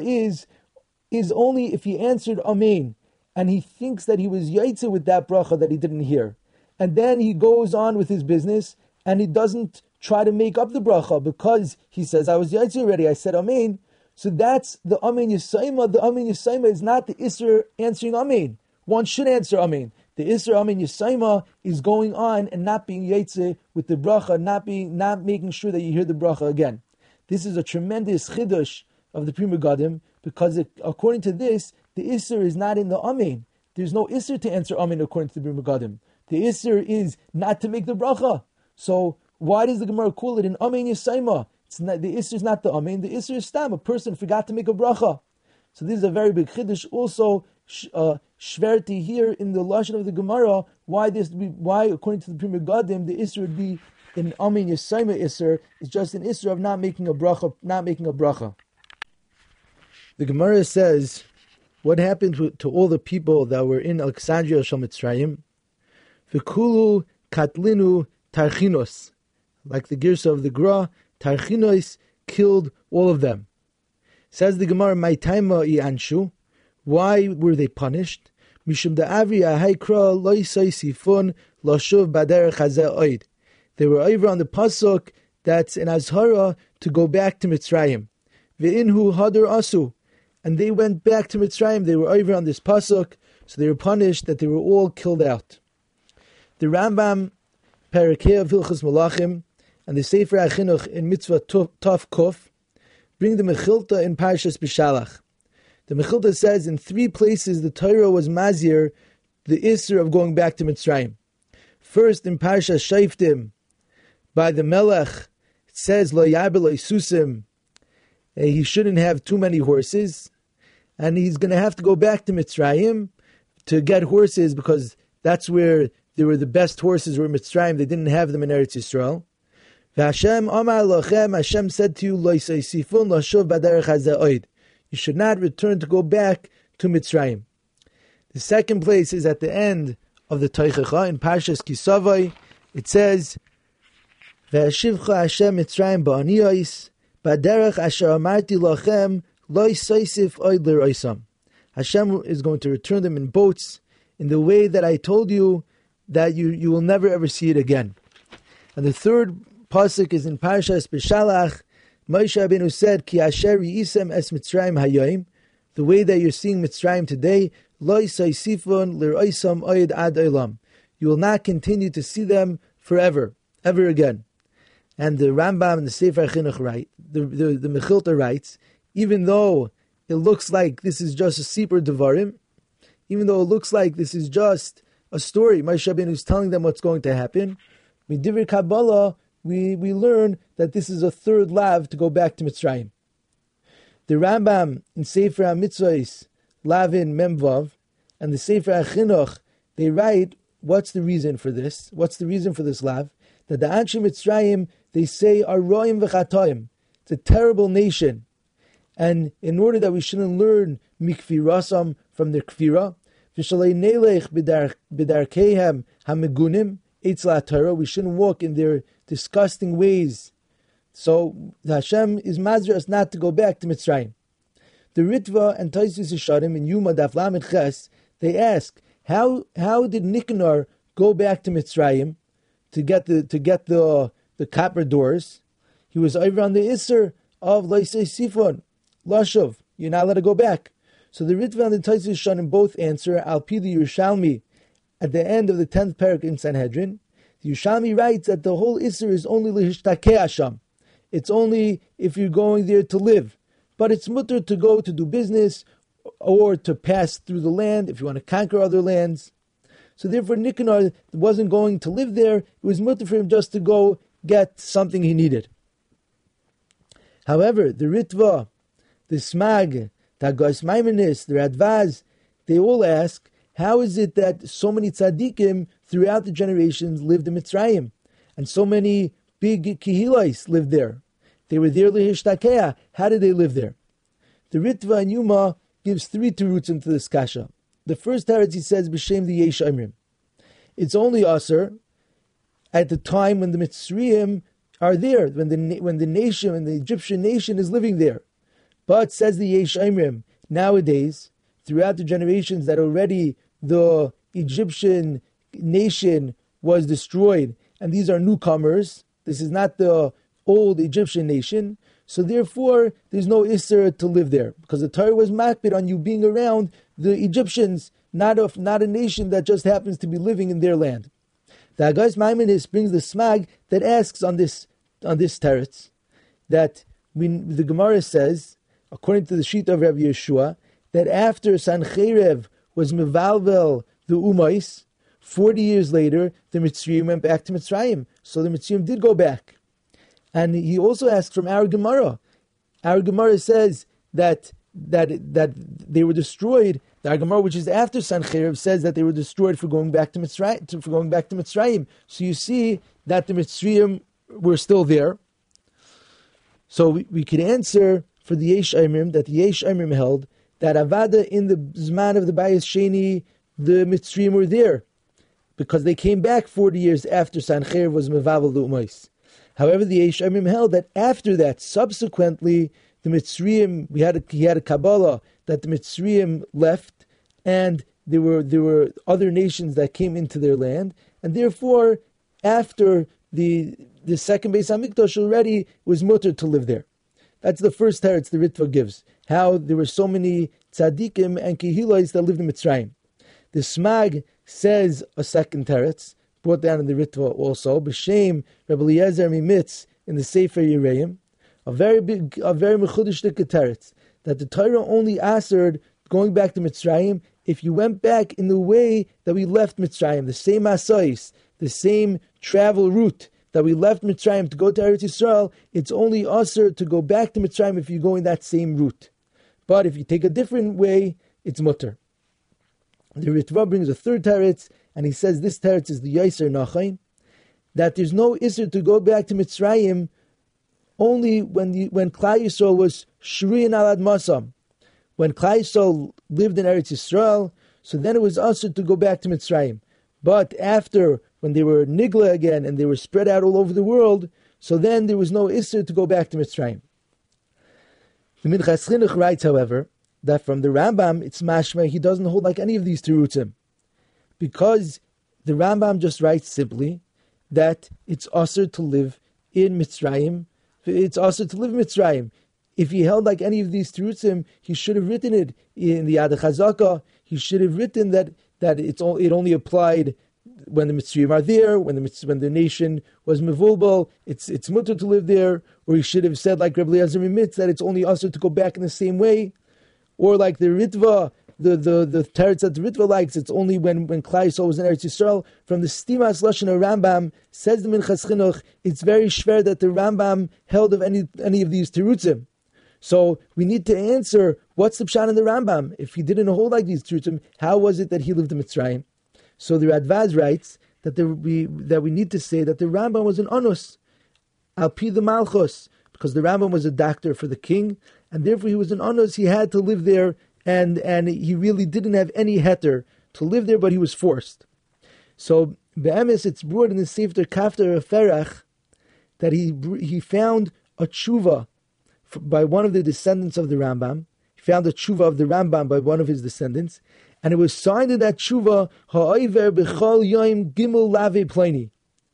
is only if he answered Amen, and he thinks that he was yaitze with that bracha that he didn't hear. And then he goes on with his business, and he doesn't try to make up the bracha, because he says, I was yaitze already, I said Amen. So that's the Amen Yisayma. The Amen Yisayma is not the Isser answering Amen. One should answer Amen. The Isser Amen Yisayma is going on and not being yaitze with the bracha, not making sure that you hear the bracha again. This is a tremendous chiddush of the Pri Megadim, because according to this, the Isser is not in the Amen. There's no Isser to answer Amen according to the Pri Megadim. The Isser is not to make the bracha. So why does the Gemara call it an Amen Yisayma? The Isser is not the Amen. The Isser is Stam. A person forgot to make a bracha. So this is a very big chiddush. Also, shverti here in the lashon of the Gemara. Why according to the Pri Megadim the Isser would be an Amen Yisayma Isser is just an Isser of not making a bracha. The Gemara says, what happened to all the people that were in Alexandria Shel Mitzrayim? V'kulu katlinu tarchinos. Like the Girsa of the Gra, tarchinos killed all of them. Says the Gemara, Maitaima ianshu. Why were they punished? Mishum da'avi ahaykra lo yisai sifun lo shuv baderech hazeh oid. They were over on the pasuk that's in Azhara to go back to Mitzrayim. Ve'inhu hadar asu. And they went back to Mitzrayim. They were over on this pasuk, so they were punished that they were all killed out. The Rambam, Parakeh of Hilchos Malachim, and the Sefer HaChinuch in Mitzvah Tov Kuf bring the Mechilta in Parshas B'Shalach. The Mechilta says in 3 places the Torah was mazir the Isser of going back to Mitzrayim. First in Parshas Shoftim, by the Melech, it says Lo Yarbe Lo Susim, he shouldn't have too many horses, and he's going to have to go back to Mitzrayim to get horses, because that's where there were the best horses were in Mitzrayim. They didn't have them in Eretz Yisrael. Hashem Amar Lochem, Hashem said to you, Lo Yisai Sifun Lo Shuv Baderech Hazeh Oid. You should not return to go back to Mitzrayim. The second place is at the end of the Teichecha in Parshas Kisavai. It says, Ve'ashivcha Hashem Mitzrayim ba'aniyos Baderech asher amarti lachem lo yisaisif oid l'roisam. Hashem is going to return them in boats in the way that I told you that you will never ever see it again. And the third pasuk is in Parshas B'Shalach. Moshe Rabbeinu said, Ki asher yisem es Mitzrayim hayom. The way that you're seeing Mitzrayim today, lo yisaisifun l'roisam oid ad olam. You will not continue to see them forever, ever again. And the Rambam and the Sefer HaChinuch write, the Mechilta writes, even though it looks like this is just a Sipur Devarim, even though it looks like this is just a story, Moshe Rabbeinu is telling them what's going to happen. Midivir Kabbalah, we learn that this is a third lav to go back to Mitzrayim. The Rambam in Sefer HaMitzvos, Lavin Memvav, and the Sefer HaChinuch, they write, what's the reason for this? What's the reason for this lav? That the Anshe Mitzrayim, they say, are roim v'chatoim. It's a terrible nation. And in order that we shouldn't learn mikfirasam from their kfira, v'shalei nelech b'darkehem hamegunim, eitz la'Torah, we shouldn't walk in their disgusting ways. So Hashem is mazir us not to go back to Mitzrayim. The Ritva and Taisus Yesharim in Yuma Daf Lamed Ches, they ask, how did Nicanor go back to Mitzrayim to get the copper doors? He was over on the Isser of Laisei Sifon, Lashov. You're not allowed to go back. So the Ritva and the Taisus Yesharim both answer Al Pi the Yerushalmi at the end of the 10th parak in Sanhedrin. The Yerushalmi writes that the whole Isser is only Lehishtakei Hasham. It's only if you're going there to live. But it's mutter to go to do business or to pass through the land if you want to conquer other lands. So therefore Nicanor wasn't going to live there. It was mutter for him just to go get something he needed. However, the Ritva, the Smag, the Agos Maimonides, the Radvaz, they all ask, how is it that so many tzaddikim throughout the generations lived in Mitzrayim? And so many big kihilais lived there. They were there lehishtakeah. How did they live there? The Ritva and Yuma gives 3 terutzim into this kasha. The first teretz, he says, b'shem the Yesh Omrim. It's only aser at the time when the Mitzrayim are there, when the nation, when the Egyptian nation is living there. But says the Yesh Omrim, nowadays, throughout the generations that already the Egyptian nation was destroyed, and these are newcomers. This is not the old Egyptian nation, so therefore there's no Isser to live there, because the Torah was makbid on you being around the Egyptians, not a nation that just happens to be living in their land. The Agos Maimonides brings the Smag that asks on this teretz, that the Gemara says, according to the Shita of Rabbi Yeshua, that after Sancherev was mevalvel the Umais, 40 years later, the Mitzrayim went back to Mitzrayim. So the Mitzrayim did go back. And he also asks from our Gemara. Our Gemara says that they were destroyed. The Gemara, which is after Sancherev, says that they were destroyed for going back to Mitzrayim. So you see that the Mitzrayim were still there. So we could answer for the Yesh Omrim that the Yesh Omrim held that Avada in the Zman of the Bayis Sheni, the Mitzrayim were there, because they came back 40 years after Sancherev was mevavel the Umais. However, the Yesh Omrim held that after that, subsequently, the Mitzrayim, he had a Kabbalah that the Mitzrayim left, and there were other nations that came into their land, and therefore, after the second Beis Hamikdash already was mutter to live there. That's the first teretz the Ritva gives, how there were so many tzaddikim and kihilais that lived in Mitzrayim. The Smag says a second teretz, brought down in the Ritva also, b'shem Rebbe Eliezer Mimitz in the Sefer Yereim, a very mechudish teretz, that the Torah only answered going back to Mitzrayim if you went back in the way that we left Mitzrayim, the same asais, the same travel route that we left Mitzrayim to go to Eretz Yisrael. It's only usher to go back to Mitzrayim if you go in that same route. But if you take a different way, it's mutter. The Ritva brings a third teretz, and he says this teretz is the Yaiser Nachain, that there's no Isser to go back to Mitzrayim only when Klal Yisrael was Shriyan Alad Masam. When Klal Yisrael lived in Eretz Yisrael, so then it was usher to go back to Mitzrayim. But after, when they were Nigla again, and they were spread out all over the world, so then there was no Isser to go back to Mitzrayim. The Minchas Chinuch writes, however, that from the Rambam, it's mashma, he doesn't hold like any of these terutzim, because the Rambam just writes simply that it's usher to live in Mitzrayim. It's usher to live in Mitzrayim. If he held like any of these terutzim, he should have written it in the Yad HaChazaka. He should have written that it only applied when the Mitzrayim are there, when the nation was mevulbal, it's mutter to live there. Or he should have said like Rebbe Eliezer Mimitz that it's only usher to go back in the same way. Or like the Ritva, the teretz that the Ritva likes, it's only when Klal Yisrael was in Eretz Yisrael. From the Stimas Lashon Rambam, says the Minchas Chinuch, it's very schwer that the Rambam held of any of these terutzim. So we need to answer, what's the pshat in the Rambam? If he didn't hold like these terutzim, how was it that he lived in Mitzrayim? So the Radvaz writes that we need to say that the Rambam was an onus, al pi the Malchus, because the Rambam was a doctor for the king, and therefore he was an onus, he had to live there, and he really didn't have any heter to live there, but he was forced. So be'emes, it's brought in the Sefer Kaftar Ferach that he found a tshuva by one of the descendants of the Rambam. He found a tshuva of the Rambam by one of his descendants, and it was signed in that tshuva, Ha'oiver b'chol yoim gimel lave pleni,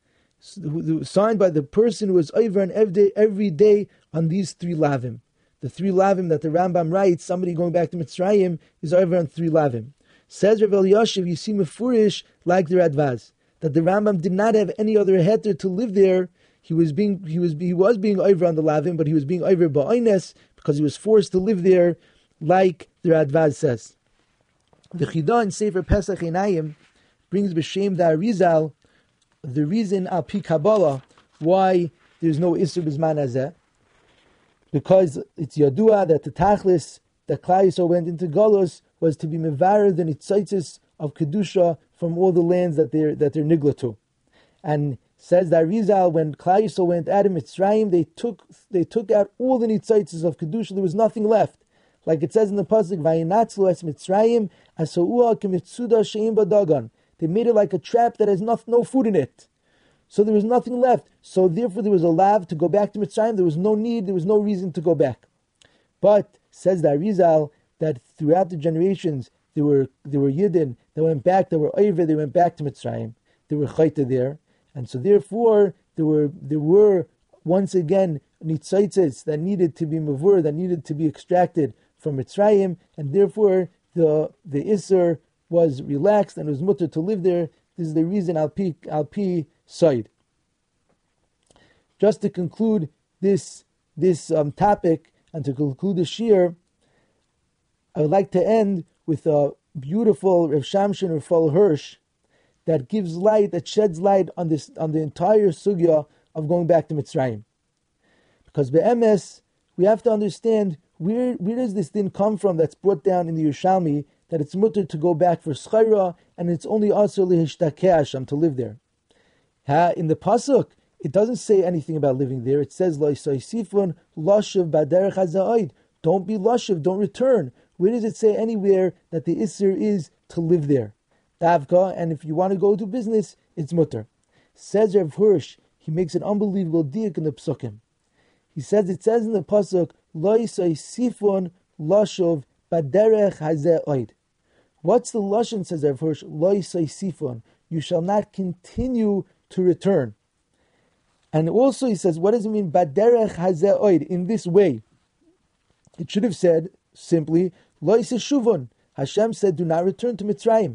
signed by the person who was over and every day on these 3 lavim. The 3 lavim that the Rambam writes, somebody going back to Mitzrayim, is over on 3 lavim. Says Rav Elyashiv, you see mefurish like the Radvaz, that the Rambam did not have any other heter to live there. He was being over on the lavim, but he was being over ba'oines because he was forced to live there, like the Radvaz says. The Chidah in Sefer Pesach Einayim brings b'shem the Arizal the reason al pi Kabbalah why there's no Isur B'zman Hazeh, because it's Yadua that the Tachlis that Klal Yisrael went into Golus was to be mevarer the nitzaitis of Kedusha from all the lands that they're nigla to. And says that Arizal, when Klal Yisrael went out of Mitzrayim, they took out all the nitzaitis of Kedusha. There was nothing left. Like it says in the pasuk, Vayinatzlu es Mitzrayim asouah kemitzuda she'im badagan. They made it like a trap that has no food in it. So there was nothing left. So therefore there was a lav to go back to Mitzrayim. There was no need, there was no reason to go back. But, says the Arizal, that throughout the generations, there were Yidden that went back, they were Oiver, they went back to Mitzrayim. They were Chayta there. And so therefore, there were once again nitzaitzes that needed to be mavur, that needed to be extracted from Mitzrayim, and therefore the Isser was relaxed and it was mutter to live there. This is the reason al pi side. Just to conclude this topic and to conclude the shir, I would like to end with a beautiful Rav Shamshin Rafal Hirsch that gives light, that sheds light on the entire sugya of going back to Mitzrayim. Because be'emes, we have to understand where does this thing come from that's brought down in the Yerushalmi, that it's mutter to go back for schayra, and it's only asur lehishtakeh Hashem, to live there. In the pasuk, it doesn't say anything about living there. It says lo yisifun lashav baderech hazaid. Don't be lashav, don't return. Where does it say anywhere that the isser is to live there? Davka, and if you want to go to business, it's mutter. Says Rav Hirsch, he makes an unbelievable diak in the psukim. He says, it says in the pasuk, lo yisifun lashav baderech hazaid. What's the lashon, says Rav Hirsch, lo yisifun? You shall not continue to return. And also he says, what does it mean, baderech hazaid, in this way? It should have said simply, lo yiseshuvon. Hashem said, do not return to Mitzrayim.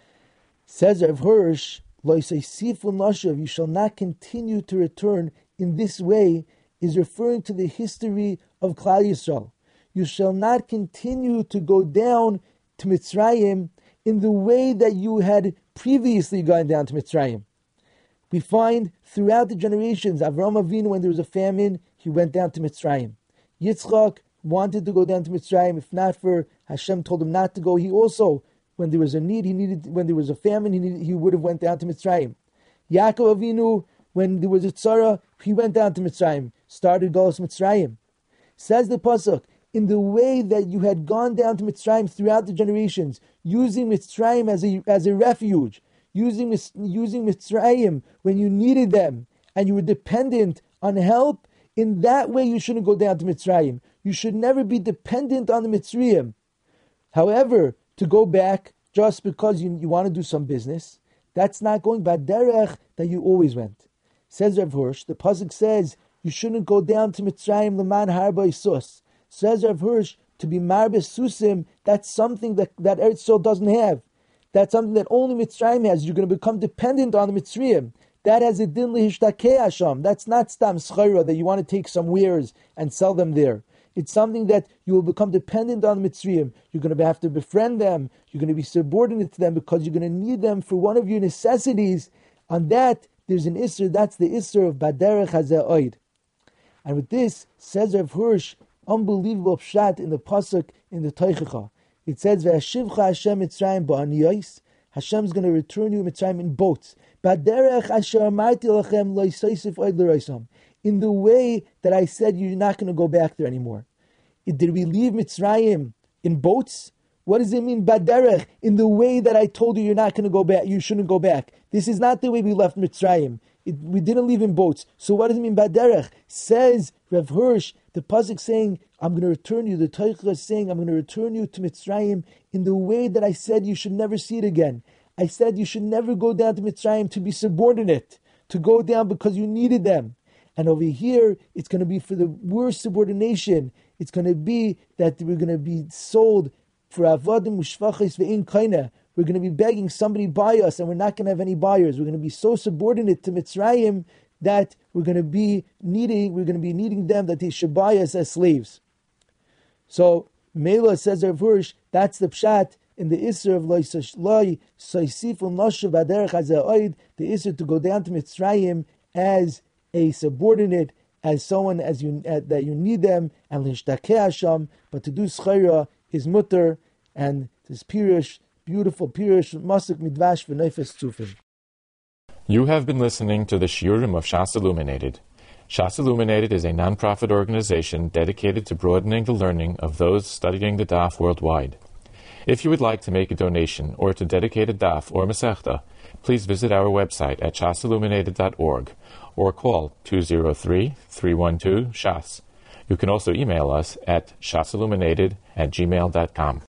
Says Rav Hirsch, lo yisifun lashav, you shall not continue to return in this way, is referring to the history of Klal Yisrael. You shall not continue to go down to Mitzrayim in the way that you had previously gone down to Mitzrayim. We find throughout the generations, Avraham Avinu, when there was a famine, he went down to Mitzrayim. Yitzchak wanted to go down to Mitzrayim. If not for Hashem told him not to go, he also, when there was a need, when there was a famine, he would have went down to Mitzrayim. Yaakov Avinu, when there was a tzara, he went down to Mitzrayim, started Golus Mitzrayim. Says the pasuk, in the way that you had gone down to Mitzrayim throughout the generations, using Mitzrayim as a refuge, using Mitzrayim when you needed them, and you were dependent on help, in that way you shouldn't go down to Mitzrayim. You should never be dependent on the Mitzrayim. However, to go back just because you want to do some business, that's not going by derech that you always went. Says Rav Hirsch, the pasuk says, you shouldn't go down to Mitzrayim leman harba isus. Says Rav Hirsch, to be marbes susim, that's something that Eretz Yisrael doesn't have. That's something that only Mitzrayim has. You're going to become dependent on the Mitzrayim. That has a din lehishtakeh Hashem. That's not stam schayra, that you want to take some wares and sell them there. It's something that you will become dependent on the Mitzrayim. You're going to have to befriend them. You're going to be subordinate to them because you're going to need them for one of your necessities. On that, there's an Isser. That's the Isser of Baderech Hazeh Oid. And with this, says Rav Hirsch, unbelievable pshat in the pasuk in the Teichacha. It says, "Ve'ashivcha Hashem Mitzrayim ba'aniyos." Hashem's going to return you Mitzrayim in boats. Baderech asher amarti lachem lo yisosif oid l'roisam. In the way that I said you're not going to go back there anymore. Did we leave Mitzrayim in boats? What does it mean, Baderech? In the way that I told you you're not going to go back, you shouldn't go back. This is not the way we left Mitzrayim. We didn't leave in boats. So what does it mean, Baderech? Says Rav Hirsch, the pasuk saying, I'm going to return you, the Teichah is saying, I'm going to return you to Mitzrayim in the way that I said you should never see it again. I said you should never go down to Mitzrayim to be subordinate, to go down because you needed them. And over here, it's going to be for the worst subordination. It's going to be that we're going to be sold for avodim ushvachis ve'in kaina. We're going to be begging somebody buy us, and we're not going to have any buyers. We're going to be so subordinate to Mitzrayim that we're going to be needing them that they should buy us as slaves. So Mela says Rav Hirsch, that's the pshat in the Isser of Loi Soisifu Noshu Baderech Hazeh Oid, the Isser to go down to Mitzrayim as a subordinate, as someone that you need them, and L'ishtakeh Hashem, but to do schayra is mutter, and this pirush, beautiful pirush, Masuk Midvash V'Neifes Tzufim. You have been listening to the Shiurim of Shas Illuminated. Shas Illuminated is a non-profit organization dedicated to broadening the learning of those studying the Daf worldwide. If you would like to make a donation or to dedicate a Daf or Masechta, please visit our website at shasilluminated.org or call 203-312-SHAS. You can also email us at shasilluminated@gmail.com.